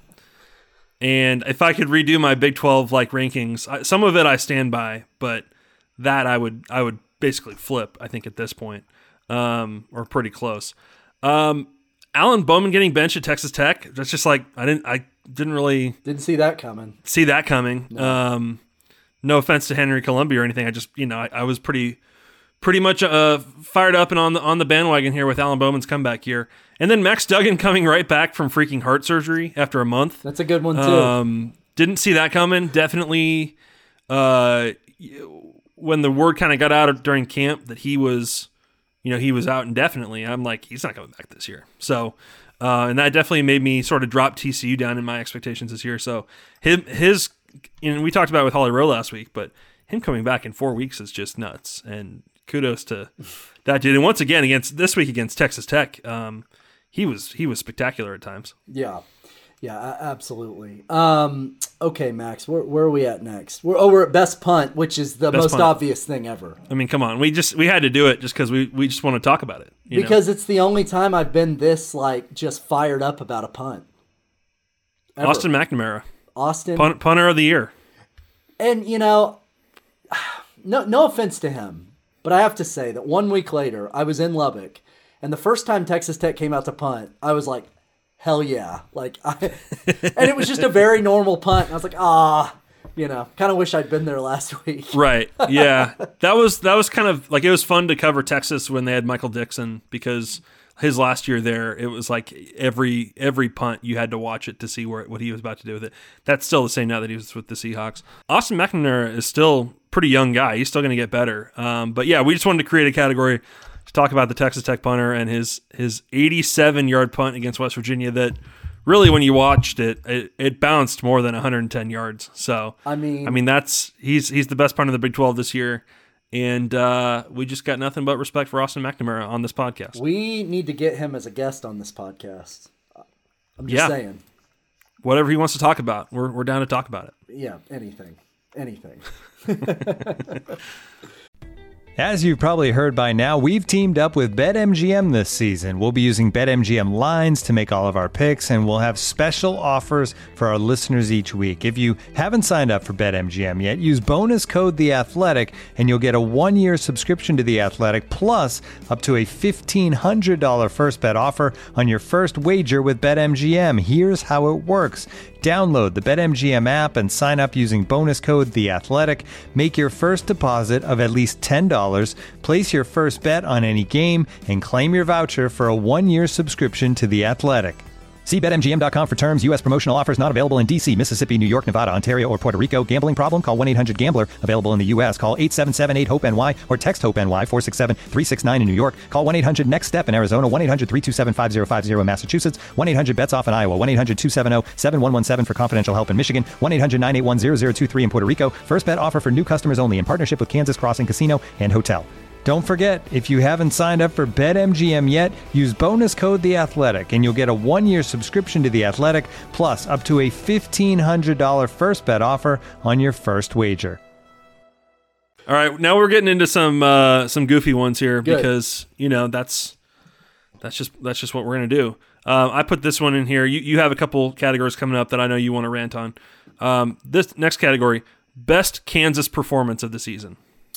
[SPEAKER 6] and if I could redo my Big twelve like rankings, I, some of it I stand by, but that I would I would basically flip. I think at this point, um, or pretty close. Um, Alan Bowman getting benched at Texas Tech. That's just like I didn't I didn't really
[SPEAKER 5] didn't see that coming.
[SPEAKER 6] See that coming.
[SPEAKER 5] No,
[SPEAKER 6] um, no offense to Henry Columbia or anything. I just you know I, I was pretty pretty much uh, fired up and on the on the bandwagon here with Alan Bowman's comeback here, and then Max Duggan coming right back from freaking heart surgery after a month.
[SPEAKER 5] That's a good one too.
[SPEAKER 6] Um, didn't see that coming. Definitely, uh, when the word kind of got out during camp that he was. You know, he was out indefinitely. I'm like, he's not coming back this year. So, uh, and that definitely made me sort of drop T C U down in my expectations this year. So, his, his you know, we talked about it with Holly Rowe last week, but him coming back in four weeks is just nuts. And kudos to that dude. And once again, against this week against Texas Tech, um, he was he was spectacular at times.
[SPEAKER 5] Yeah. Yeah, absolutely. Um, okay, Max, where, where are we at next? We're, oh, we're at best punt, which is the
[SPEAKER 6] best
[SPEAKER 5] most
[SPEAKER 6] punt.
[SPEAKER 5] obvious thing ever.
[SPEAKER 6] I mean, come on. We just we had to do it just because we, we just want to talk about it. You
[SPEAKER 5] because
[SPEAKER 6] know?
[SPEAKER 5] It's the only time I've been this, like, just fired up about a punt. Ever.
[SPEAKER 6] Austin McNamara.
[SPEAKER 5] Austin.
[SPEAKER 6] Punt, punter of the year.
[SPEAKER 5] And, you know, no, no offense to him, but I have to say that one week later, I was in Lubbock, and the first time Texas Tech came out to punt, I was like, hell yeah. Like, I, and it was just a very normal punt. And I was like, ah, you know, kind of wish I'd been there last week.
[SPEAKER 6] Right. Yeah. that was, that was kind of like, it was fun to cover Texas when they had Michael Dixon because his last year there, it was like every, every punt you had to watch it to see where, what he was about to do with it. That's still the same now that he was with the Seahawks. Austin McNamara is still a pretty young guy. He's still going to get better. Um, but yeah, we just wanted to create a category to talk about the Texas Tech punter and his his eighty-seven yard punt against West Virginia that really, when you watched it, it, it bounced more than one hundred ten yards. So
[SPEAKER 5] I mean,
[SPEAKER 6] I mean that's he's he's the best punter of the Big twelve this year, and uh, we just got nothing but respect for Austin McNamara on this podcast.
[SPEAKER 5] We need to get him as a guest on this podcast. I'm just
[SPEAKER 6] yeah.
[SPEAKER 5] saying,
[SPEAKER 6] whatever he wants to talk about, we're we're down to talk about it.
[SPEAKER 5] Yeah, anything, anything.
[SPEAKER 4] As you've probably heard by now, we've teamed up with BetMGM this season. We'll be using BetMGM lines to make all of our picks, and we'll have special offers for our listeners each week. If you haven't signed up for BetMGM yet, use bonus code The Athletic, and you'll get a one-year subscription to The Athletic, plus up to a fifteen hundred dollars first bet offer on your first wager with BetMGM. Here's how it works. Download the BetMGM app and sign up using bonus code The Athletic. Make your first deposit of at least ten dollars, place your first bet on any game, and claim your voucher for a one-year subscription to The Athletic. See Bet M G M dot com for terms. U S promotional offers not available in D C, Mississippi, New York, Nevada, Ontario, or Puerto Rico. Gambling problem? Call one eight hundred gambler. Available in the U S. Call eight seven seven eight hope N Y or text HOPE-NY four six seven three six nine in New York. Call one eight hundred next step in Arizona. one eight hundred three two seven five zero five zero in Massachusetts. one eight hundred bets off in Iowa. one eight hundred two seven zero seven one one seven for confidential help in Michigan. one eight hundred nine eight one zero zero two three in Puerto Rico. First bet offer for new customers only in partnership with Kansas Crossing Casino and Hotel. Don't forget, if you haven't signed up for BetMGM yet, use bonus code The Athletic, and you'll get a one-year subscription to The Athletic, plus up to a fifteen hundred dollars first bet offer on your first wager.
[SPEAKER 6] All right, now we're getting into some uh, some goofy ones here
[SPEAKER 5] Good.
[SPEAKER 6] because you know that's that's just that's just what we're gonna do. Um, I put this one in here. You you have a couple categories coming up that I know you want to rant on. Um, this next category: best Kansas performance of the season.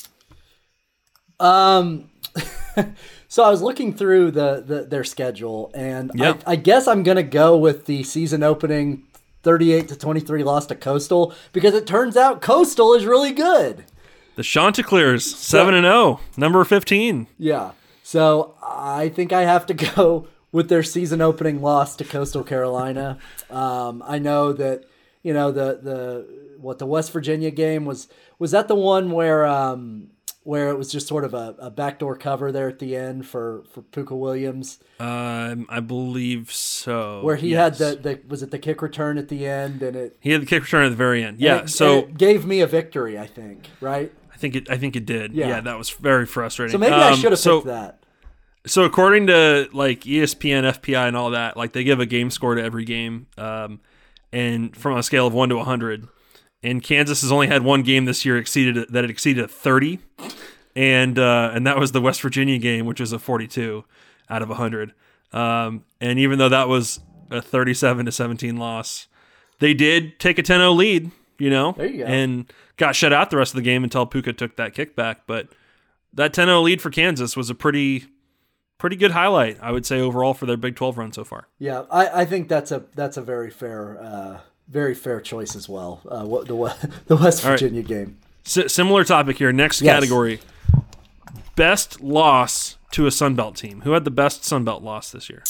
[SPEAKER 5] Um, so I was looking through the, the their schedule, and
[SPEAKER 6] Yep.
[SPEAKER 5] I, I guess I'm gonna go with the season opening thirty-eight to twenty-three loss to Coastal because it turns out Coastal is really good.
[SPEAKER 6] The Chanticleers, seven and zero, number fifteen.
[SPEAKER 5] Yeah. So I think I have to go with their season opening loss to Coastal Carolina. Um, I know that you know the the what the West Virginia game was was that the one where um. where it was just sort of a, a backdoor cover there at the end for, for Puka Williams.
[SPEAKER 6] Um, I believe so.
[SPEAKER 5] Where he
[SPEAKER 6] yes.
[SPEAKER 5] had the, the, was it the kick return at the end? And it
[SPEAKER 6] He had the kick return at the very end. Yeah,
[SPEAKER 5] and it,
[SPEAKER 6] so
[SPEAKER 5] and it gave me a victory, I think, right?
[SPEAKER 6] I think it I think it did.
[SPEAKER 5] Yeah.
[SPEAKER 6] Yeah, that was very frustrating.
[SPEAKER 5] So maybe I
[SPEAKER 6] Um,
[SPEAKER 5] should have
[SPEAKER 6] so
[SPEAKER 5] picked that.
[SPEAKER 6] So according to like E S P N, F P I, and all that, like they give a game score to every game, um, and from a scale of one to a hundred. And Kansas has only had one game this year exceeded that it exceeded a thirty, and uh, and that was the West Virginia game, which was a forty-two out of a hundred. Um, and even though that was a thirty-seven to seventeen loss, they did take a ten oh lead. You know,
[SPEAKER 5] there you go.
[SPEAKER 6] And got shut out the rest of the game until Puka took that kickback. But that ten oh lead for Kansas was a pretty. Pretty good highlight, I would say, overall for their Big twelve run so far.
[SPEAKER 5] Yeah, I, I think that's a that's a very fair, uh, very fair choice as well. Uh, what the the West Virginia right. game.
[SPEAKER 6] S- similar topic here. Next
[SPEAKER 5] yes.
[SPEAKER 6] category: best loss to a Sun Belt team. Who had the best Sun Belt loss this year?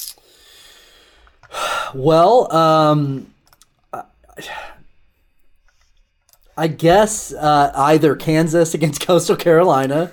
[SPEAKER 5] Well, um, I guess uh, either Kansas against Coastal Carolina,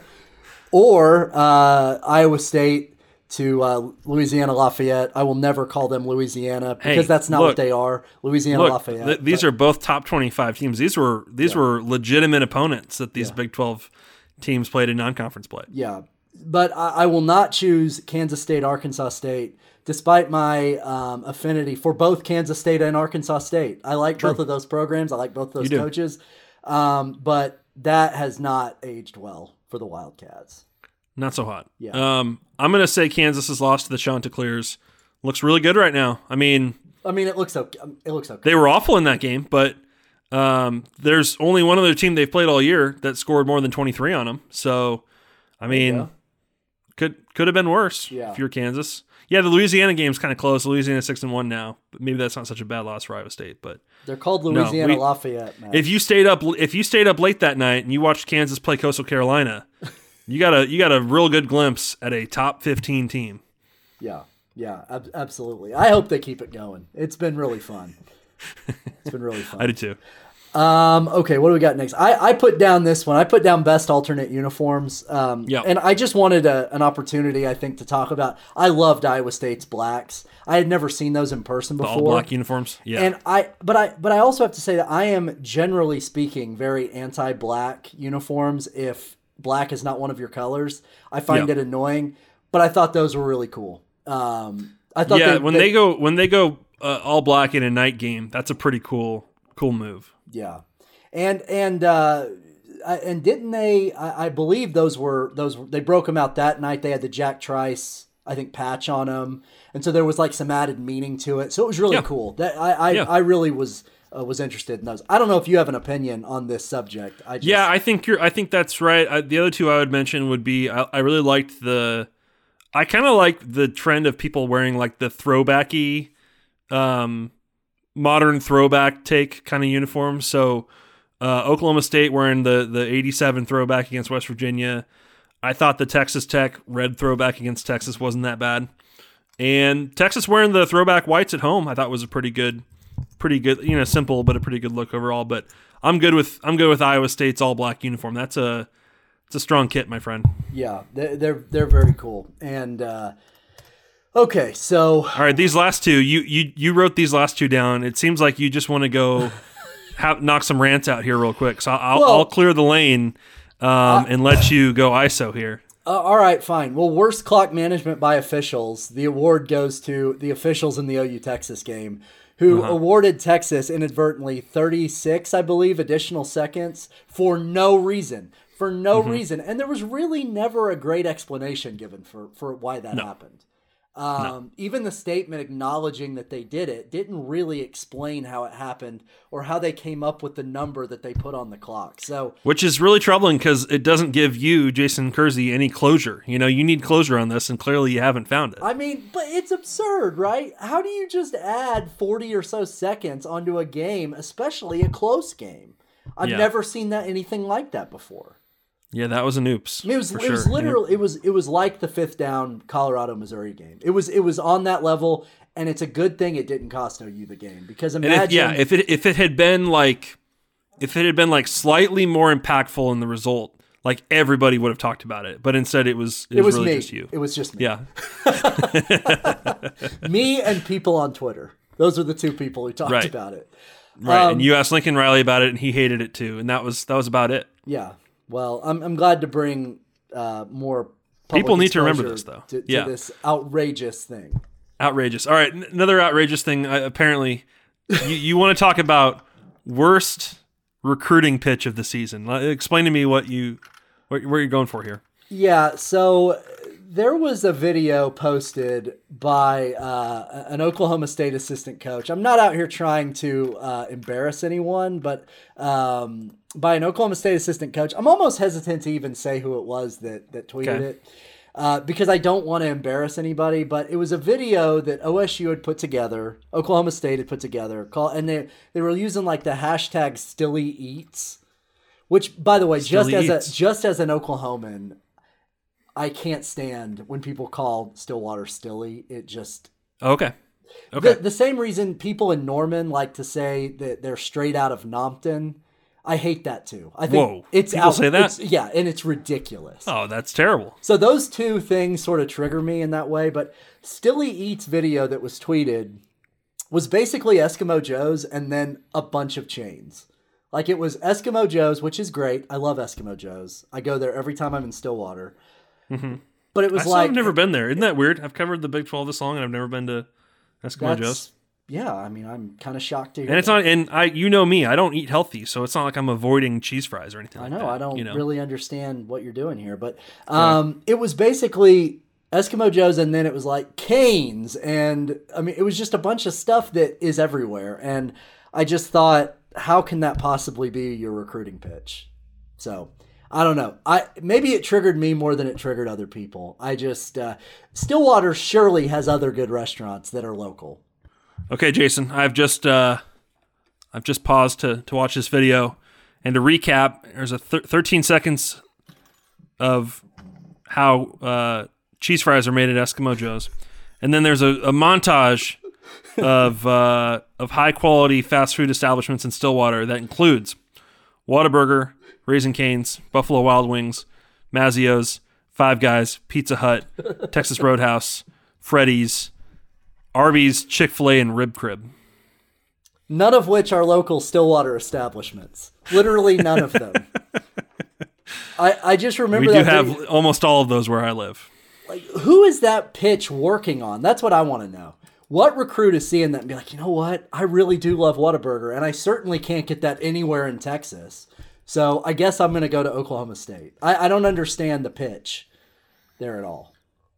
[SPEAKER 5] or uh, Iowa State to uh, Louisiana Lafayette. I will never call them Louisiana because
[SPEAKER 6] hey,
[SPEAKER 5] that's not
[SPEAKER 6] look,
[SPEAKER 5] what they are. Louisiana
[SPEAKER 6] look,
[SPEAKER 5] Lafayette.
[SPEAKER 6] Th- these
[SPEAKER 5] but,
[SPEAKER 6] are both top twenty-five teams. These were these
[SPEAKER 5] yeah.
[SPEAKER 6] were legitimate opponents that these
[SPEAKER 5] yeah.
[SPEAKER 6] Big twelve teams played in non-conference play.
[SPEAKER 5] Yeah, but I, I will not choose Kansas State, Arkansas State, despite my um, affinity for both Kansas State and Arkansas State. I like True. both of those programs. I like both those coaches. Um, but that has not aged well for the Wildcats.
[SPEAKER 6] Not so hot.
[SPEAKER 5] Yeah.
[SPEAKER 6] Um, I'm going to say Kansas's loss to the Chanticleers looks really good right now. I mean,
[SPEAKER 5] I mean, it looks okay. It looks okay.
[SPEAKER 6] They were awful in that game, but um, there's only one other team they've played all year that scored more than twenty-three on them. So, I mean, yeah. could could have been worse
[SPEAKER 5] yeah.
[SPEAKER 6] if you're Kansas. Yeah, the Louisiana game's kind of close. Louisiana's six and one now, but maybe that's not such a bad loss for Iowa State. But
[SPEAKER 5] they're called Louisiana
[SPEAKER 6] no, we,
[SPEAKER 5] Lafayette. Man.
[SPEAKER 6] If you stayed up, if you stayed up late that night and you watched Kansas play Coastal Carolina. You got a you got a real good glimpse at a top fifteen team.
[SPEAKER 5] Yeah, yeah, ab- absolutely. I hope they keep it going. It's been really fun. It's been really fun.
[SPEAKER 6] I did too.
[SPEAKER 5] Um, okay, what do we got next? I, I put down this one. I put down best alternate uniforms. Um,
[SPEAKER 6] yeah.
[SPEAKER 5] And I just wanted a, an opportunity, I think, to talk about. I loved Iowa State's blacks. I had never seen those in person before.
[SPEAKER 6] The all black uniforms. Yeah.
[SPEAKER 5] And I, but I, but I also have to say that I am generally speaking very anti-black uniforms. If black is not one of your colors, I find yeah. it annoying. But I thought those were really cool. Um, I thought
[SPEAKER 6] yeah,
[SPEAKER 5] they,
[SPEAKER 6] when
[SPEAKER 5] they,
[SPEAKER 6] they go when they go uh, all black in a night game, that's a pretty cool cool move.
[SPEAKER 5] Yeah, and and uh, and didn't they? I, I believe those were those they broke them out that night. They had the Jack Trice, I think, patch on them, and so there was like some added meaning to it. So it was really
[SPEAKER 6] yeah.
[SPEAKER 5] cool. That I I,
[SPEAKER 6] yeah.
[SPEAKER 5] I really was. Uh, was interested in those. I don't know if you have an opinion on this subject. I just,
[SPEAKER 6] yeah, I think you're. I think that's right. I, the other two I would mention would be I, I really liked the. I kind of like the trend of people wearing like the throwbacky, um, modern throwback take kind of uniforms. So uh, Oklahoma State wearing the the eighty-seven throwback against West Virginia. I thought the Texas Tech red throwback against Texas wasn't that bad, and Texas wearing the throwback whites at home I thought was a pretty good. Pretty good, you know, simple but a pretty good look overall. But I'm good with I'm good with Iowa State's all black uniform. That's a it's a strong kit, my friend.
[SPEAKER 5] Yeah, they're they're, they're very cool. And uh, okay, so
[SPEAKER 6] all right, these last two, you you you wrote these last two down. It seems like you just want to go have, knock some rants out here real quick. So I'll
[SPEAKER 5] well,
[SPEAKER 6] I'll clear the lane um, uh, and let you go I S O here.
[SPEAKER 5] Uh, all right, fine. Well, worst clock management by officials. The award goes to the officials in the O U Texas game, who uh-huh. awarded Texas inadvertently thirty-six, I believe, additional seconds for no reason. For no mm-hmm. reason. And there was really never a great explanation given for, for why that
[SPEAKER 6] no.
[SPEAKER 5] happened. Um, no. Even the statement acknowledging that they did it didn't really explain how it happened or how they came up with the number that they put on the clock. So,
[SPEAKER 6] which is really troubling because it doesn't give you, Jason Kersey, any closure. You know, you need closure on this, and clearly you haven't found it.
[SPEAKER 5] I mean, but it's absurd, right? How do you just add forty or so seconds onto a game, especially a close game? I've
[SPEAKER 6] yeah.
[SPEAKER 5] never seen that anything like that before.
[SPEAKER 6] Yeah, that was an oops.
[SPEAKER 5] I mean, it was
[SPEAKER 6] it
[SPEAKER 5] it was
[SPEAKER 6] sure.
[SPEAKER 5] literally it was it was like the fifth down Colorado Missouri game. It was it was on that level, and it's a good thing it didn't cost O U the game because imagine
[SPEAKER 6] if, yeah if it if it had been like if it had been like slightly more impactful in the result, like everybody would have talked about it, but instead it was it,
[SPEAKER 5] it was,
[SPEAKER 6] was really
[SPEAKER 5] me.
[SPEAKER 6] just you.
[SPEAKER 5] It was just me.
[SPEAKER 6] Yeah,
[SPEAKER 5] me and people on Twitter. Those are the two people who talked
[SPEAKER 6] right.
[SPEAKER 5] about it.
[SPEAKER 6] Right,
[SPEAKER 5] um,
[SPEAKER 6] and you asked Lincoln Riley about it, and he hated it too, and that was that was about it.
[SPEAKER 5] Yeah. Well, I'm I'm glad to bring uh, more public
[SPEAKER 6] People need to remember
[SPEAKER 5] exposure
[SPEAKER 6] this, though.
[SPEAKER 5] To, to
[SPEAKER 6] Yeah.
[SPEAKER 5] this outrageous thing.
[SPEAKER 6] Outrageous. All right, n- another outrageous thing. Uh, apparently, you, you want to talk about worst recruiting pitch of the season. Uh, Explain to me what you what, where you're going for here.
[SPEAKER 5] Yeah, so there was a video posted by uh, an Oklahoma State assistant coach. I'm not out here trying to uh, embarrass anyone, but um, by an Oklahoma State assistant coach. I'm almost hesitant to even say who it was that, that tweeted
[SPEAKER 6] Okay.
[SPEAKER 5] it uh, because I don't want to embarrass anybody. But it was a video that O S U had put together, Oklahoma State had put together, call, and they, they were using like the hashtag Stilly Eats, which, by the way, just
[SPEAKER 6] Stilly
[SPEAKER 5] as
[SPEAKER 6] Eats.
[SPEAKER 5] a just as an Oklahoman, I can't stand when people call Stillwater Stilly. It just
[SPEAKER 6] Okay. Okay.
[SPEAKER 5] the, the same reason people in Norman like to say that they're straight out of Nompton. I hate that too. I think
[SPEAKER 6] Whoa,
[SPEAKER 5] it's
[SPEAKER 6] people
[SPEAKER 5] out,
[SPEAKER 6] say that?
[SPEAKER 5] it's- yeah, and it's ridiculous.
[SPEAKER 6] oh, that's terrible.
[SPEAKER 5] So those two things sort of trigger me in that way. But Stilly Eats video that was tweeted was basically Eskimo Joe's and then a bunch of chains. Like it was Eskimo Joe's, which is great. I love Eskimo Joe's. I go there every time I'm in Stillwater.
[SPEAKER 6] Mm-hmm.
[SPEAKER 5] But it was
[SPEAKER 6] I still
[SPEAKER 5] like
[SPEAKER 6] have never been there. Isn't that weird? I've covered the Big twelve this long, and I've never been to Eskimo
[SPEAKER 5] that's-
[SPEAKER 6] Joe's.
[SPEAKER 5] Yeah, I mean, I'm kind of shocked to hear.
[SPEAKER 6] And it's
[SPEAKER 5] that.
[SPEAKER 6] not. And I, you know me, I don't eat healthy, so it's not like I'm avoiding cheese fries or anything.
[SPEAKER 5] I
[SPEAKER 6] like
[SPEAKER 5] know.
[SPEAKER 6] that,
[SPEAKER 5] I don't
[SPEAKER 6] you know?
[SPEAKER 5] really understand what you're doing here, but um, it was basically Eskimo Joe's, and then it was like Canes, and I mean, it was just a bunch of stuff that is everywhere. And I just thought, how can that possibly be your recruiting pitch? So I don't know. I maybe it triggered me more than it triggered other people. I just uh, Stillwater surely has other good restaurants that are local.
[SPEAKER 6] Okay, Jason, I've just uh, I've just paused to, to watch this video, and to recap, there's a thir- thirteen seconds of how uh, cheese fries are made at Eskimo Joe's, and then there's a, a montage of uh, of high quality fast food establishments in Stillwater that includes Whataburger, Raising Cane's, Buffalo Wild Wings, Mazzio's, Five Guys, Pizza Hut, Texas Roadhouse, Freddy's, Arby's, Chick-fil-A, and Rib Crib.
[SPEAKER 5] None of which are local Stillwater establishments. Literally none of them. I, I just remember
[SPEAKER 6] We do
[SPEAKER 5] that
[SPEAKER 6] have
[SPEAKER 5] video-
[SPEAKER 6] almost all of those where I live.
[SPEAKER 5] like, who is that pitch working on? That's what I want to know. What recruit is seeing that and be like, you know what? I really do love Whataburger, and I certainly can't get that anywhere in Texas. So I guess I'm going to go to Oklahoma State. I, I don't understand the pitch there at all.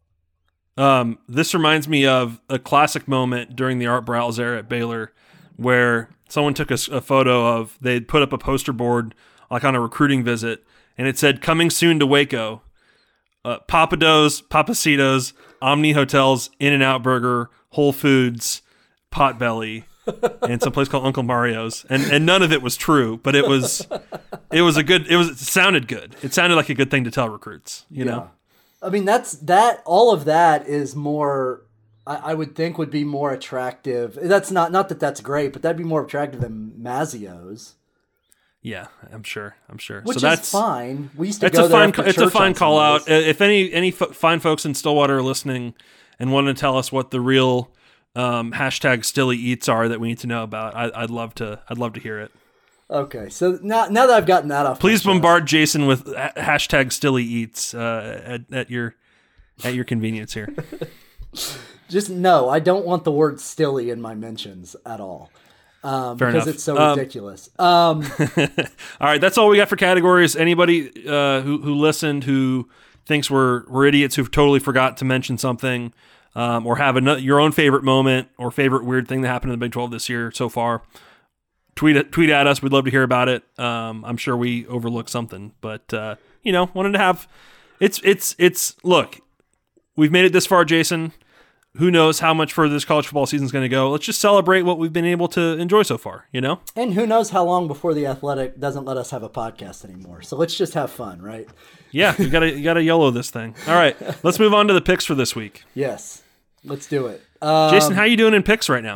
[SPEAKER 6] Um, this reminds me of a classic moment during the Art Briles era at Baylor, where someone took a, s- a photo of, they'd put up a poster board like on a recruiting visit, and it said, "Coming soon to Waco, uh, Papados, Papacitos, Omni Hotels, In-N-Out Burger, Whole Foods, Potbelly, and some place called Uncle Mario's." And and none of it was true, but it was it was a good it was it sounded good. It sounded like a good thing to tell recruits, you know.
[SPEAKER 5] I mean, that's that. All of that is more. I, I would think would be more attractive. That's not not that that's great, but that'd be more attractive than Mazzio's,
[SPEAKER 6] Yeah, I'm sure. I'm sure.
[SPEAKER 5] which
[SPEAKER 6] so that's
[SPEAKER 5] is fine. We used to
[SPEAKER 6] It's
[SPEAKER 5] go
[SPEAKER 6] a
[SPEAKER 5] there
[SPEAKER 6] fine.
[SPEAKER 5] after
[SPEAKER 6] It's a
[SPEAKER 5] church
[SPEAKER 6] fine
[SPEAKER 5] on
[SPEAKER 6] call out.
[SPEAKER 5] Sundays.
[SPEAKER 6] Uh, If any any fo- fine folks in Stillwater are listening and want to tell us what the real um, hashtag Stilly Eats are that we need to know about, I, I'd love to. I'd love to hear it.
[SPEAKER 5] Okay, so now now that I've gotten that off,
[SPEAKER 6] Please
[SPEAKER 5] my chest-
[SPEAKER 6] bombard Jason with ha- hashtag Stilly Eats uh, at, at your at your convenience here.
[SPEAKER 5] Just no, I don't want the word "stilly" in my mentions at all, um,
[SPEAKER 6] Fair
[SPEAKER 5] because
[SPEAKER 6] enough.
[SPEAKER 5] it's so
[SPEAKER 6] Um,
[SPEAKER 5] ridiculous. Um,
[SPEAKER 6] All right, that's all we got for categories. Anybody uh, who who listened who thinks we're we're idiots who've totally forgot to mention something, um, or have an, your own favorite moment or favorite weird thing that happened in the Big twelve this year so far, tweet it, tweet at us. We'd love to hear about it. Um, I'm sure we overlooked something, but uh, you know, wanted to have it's it's it's look, we've made it this far, Jason. Who knows how much further this college football season is going to go? Let's just celebrate what we've been able to enjoy so far. You know.
[SPEAKER 5] and who knows how long before the Athletic doesn't let us have a podcast anymore? So let's just have fun, right?
[SPEAKER 6] Yeah, you gotta you gotta YOLO this thing. All right, let's move on to the picks for this week.
[SPEAKER 5] Yes, let's do it. Um,
[SPEAKER 6] Jason, how you doing in picks right now?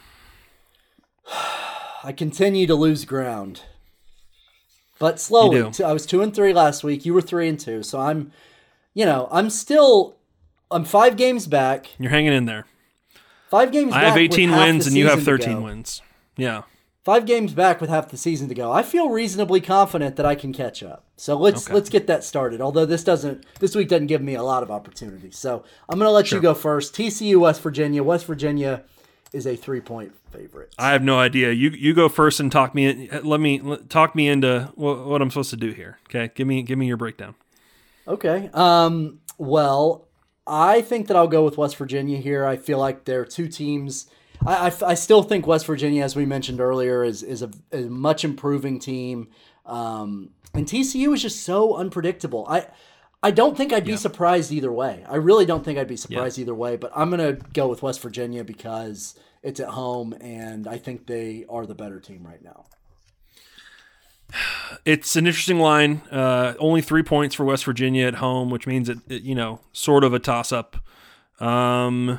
[SPEAKER 5] I continue to lose ground, but slowly.
[SPEAKER 6] You do.
[SPEAKER 5] I was two and three last week. You were three and two, so I'm, you know, I'm still. I'm five games back.
[SPEAKER 6] You're hanging in there.
[SPEAKER 5] Five games.
[SPEAKER 6] I
[SPEAKER 5] back
[SPEAKER 6] have eighteen
[SPEAKER 5] with half
[SPEAKER 6] wins
[SPEAKER 5] the
[SPEAKER 6] and you have
[SPEAKER 5] season to
[SPEAKER 6] thirteen
[SPEAKER 5] go.
[SPEAKER 6] wins. Yeah.
[SPEAKER 5] five games back with half the season to go. I feel reasonably confident that I can catch up. So let's
[SPEAKER 6] Okay.
[SPEAKER 5] let's get that started. Although this doesn't this week doesn't give me a lot of opportunities. So I'm going to let
[SPEAKER 6] Sure.
[SPEAKER 5] you go first. T C U West Virginia. West Virginia is a three-point favorite.
[SPEAKER 6] I have no idea. You you go first and talk me. In, let me let, talk me into what, what I'm supposed to do here. Okay, give me give me your breakdown.
[SPEAKER 5] Okay. Um. Well, I think that I'll go with West Virginia here. I feel like they're two teams. I, I, I still think West Virginia, as we mentioned earlier, is is a, a much improving team. Um, and T C U is just so unpredictable. I I don't think I'd be
[SPEAKER 6] Yeah.
[SPEAKER 5] surprised either way. I really don't think I'd be surprised
[SPEAKER 6] Yeah.
[SPEAKER 5] either way. But I'm gonna go with West Virginia because it's at home, and I think they are the better team right now.
[SPEAKER 6] It's an interesting line. Uh, only three points for West Virginia at home, which means it, it you know sort of a toss up. Um,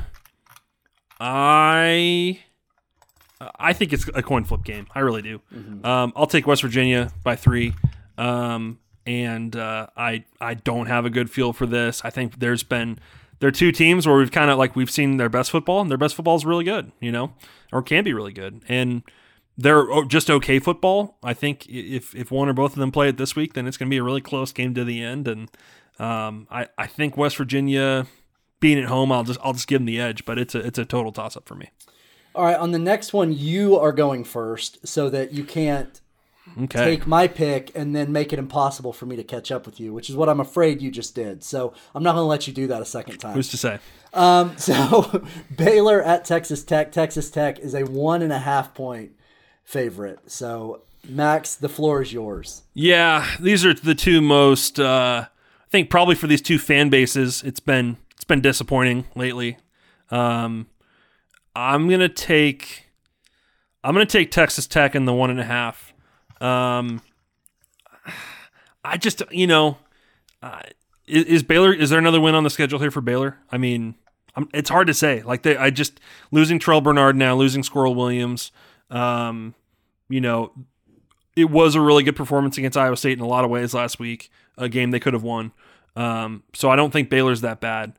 [SPEAKER 6] I I think it's a coin flip game. I really do.
[SPEAKER 5] Mm-hmm.
[SPEAKER 6] Um, I'll take West Virginia by three. Um, and uh, I I don't have a good feel for this. I think there's been there are two teams where we've kind of like we've seen their best football, and their best football is really good, you know, or can be really good, and they're just okay football. I think if if one or both of them play it this week, then it's going to be a really close game to the end. And um, I I think West Virginia being at home, I'll just I'll just give them the edge, but it's a it's a total toss up for me.
[SPEAKER 5] All right, on the next one, you are going first, so that you can't
[SPEAKER 6] Okay.
[SPEAKER 5] take my pick and then make it impossible for me to catch up with you, which is what I'm afraid you just did. So I'm not going to let you do that a second time.
[SPEAKER 6] Who's to say?
[SPEAKER 5] Um, so Baylor at Texas Tech. Texas Tech is a one and a half point favorite. So Max, the floor is yours.
[SPEAKER 6] Yeah, these are the two most. Uh, I think probably for these two fan bases, it's been it's been disappointing lately. Um, I'm gonna take. I'm gonna take Texas Tech in the one and a half. Um, I just you know, uh, is, is Baylor? Is there another win on the schedule here for Baylor? I mean, I'm, it's hard to say. Like they, I just losing Terrell Bernard now, losing Squirrel Williams. Um, you know. It was a really good performance against Iowa State in a lot of ways last week, a game they could have won. Um, so I don't think Baylor's that bad.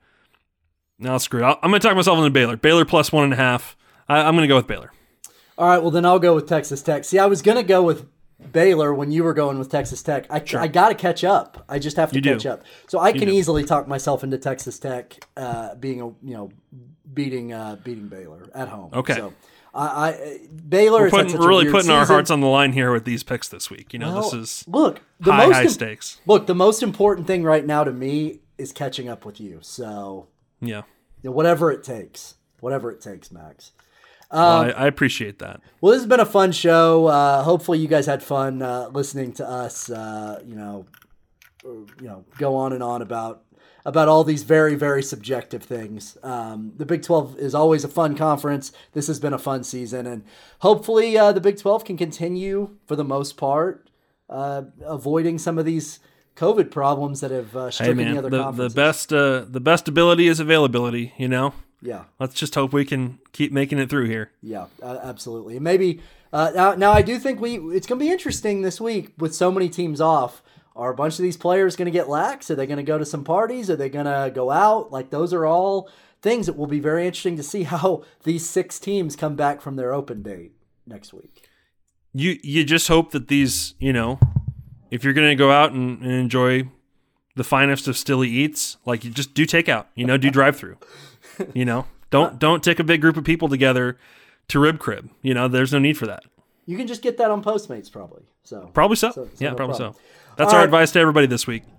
[SPEAKER 6] Now, screw it. I'll, I'm going to talk myself into Baylor. Baylor plus one and a half. I, I'm going to go with Baylor.
[SPEAKER 5] All right, well, then I'll go with Texas Tech. See, I was going to go with Baylor when you were going with Texas Tech. I,
[SPEAKER 6] Sure.
[SPEAKER 5] I got to catch up. I just have to
[SPEAKER 6] You do.
[SPEAKER 5] catch up. So I can
[SPEAKER 6] do.
[SPEAKER 5] easily talk myself into Texas Tech uh, being a you know beating uh, beating Baylor at home.
[SPEAKER 6] Okay.
[SPEAKER 5] So I, I Baylor
[SPEAKER 6] We're,
[SPEAKER 5] is
[SPEAKER 6] putting,
[SPEAKER 5] such
[SPEAKER 6] we're
[SPEAKER 5] a
[SPEAKER 6] really
[SPEAKER 5] weird
[SPEAKER 6] putting our
[SPEAKER 5] season.
[SPEAKER 6] hearts on the line here with these picks this week. You know,
[SPEAKER 5] Well,
[SPEAKER 6] this is
[SPEAKER 5] look the
[SPEAKER 6] high,
[SPEAKER 5] most
[SPEAKER 6] high
[SPEAKER 5] im-
[SPEAKER 6] stakes.
[SPEAKER 5] Look, the most important thing right now to me is catching up with you. So
[SPEAKER 6] Yeah.
[SPEAKER 5] you know, whatever it takes, whatever it takes, Max.
[SPEAKER 6] Well, I, I appreciate that.
[SPEAKER 5] Well, this has been a fun show. Uh, hopefully, you guys had fun uh, listening to us. Uh, you know, you know, go on and on about about all these very, very subjective things. Um, the Big twelve is always a fun conference. This has been a fun season, and hopefully, uh, the Big twelve can continue for the most part, uh, avoiding some of these COVID problems that have uh,
[SPEAKER 6] Hey
[SPEAKER 5] stricken
[SPEAKER 6] man,
[SPEAKER 5] the other
[SPEAKER 6] the, the
[SPEAKER 5] conferences.
[SPEAKER 6] best uh, the best ability is availability. You know,
[SPEAKER 5] Yeah.
[SPEAKER 6] let's just hope we can keep making it through here.
[SPEAKER 5] Yeah, uh, absolutely. And maybe uh, now, now I do think we it's going to be interesting this week with so many teams off. Are a bunch of these players going to get lax? Are they going to go to some parties? Are they going to go out? Like those are all things that will be very interesting to see how these six teams come back from their open date next week.
[SPEAKER 6] You you just hope that these, you know, if you're going to go out and, and enjoy the finest of Stilly Eats, like you just do takeout, you know, do drive through, you know, don't don't take a big group of people together to rib crib. You know, there's no need for that.
[SPEAKER 5] You can just get that on Postmates probably. So
[SPEAKER 6] Probably so.
[SPEAKER 5] So- so
[SPEAKER 6] yeah,
[SPEAKER 5] no
[SPEAKER 6] probably
[SPEAKER 5] problem.
[SPEAKER 6] so. That's
[SPEAKER 5] All
[SPEAKER 6] our
[SPEAKER 5] right.
[SPEAKER 6] advice to everybody this week.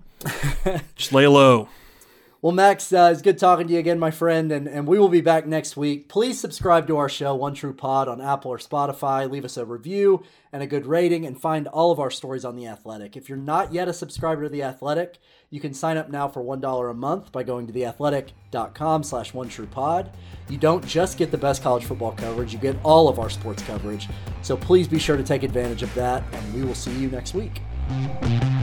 [SPEAKER 6] Just lay low.
[SPEAKER 5] Well, Max, uh, it's good talking to you again, my friend, and, and we will be back next week. Please subscribe to our show, One True Pod, on Apple or Spotify. Leave us a review and a good rating, and find all of our stories on The Athletic. If you're not yet a subscriber to The Athletic, you can sign up now for one dollar a month by going to theathletic.com slash one true pod. You don't just get the best college football coverage, you get all of our sports coverage. So please be sure to take advantage of that, and we will see you next week.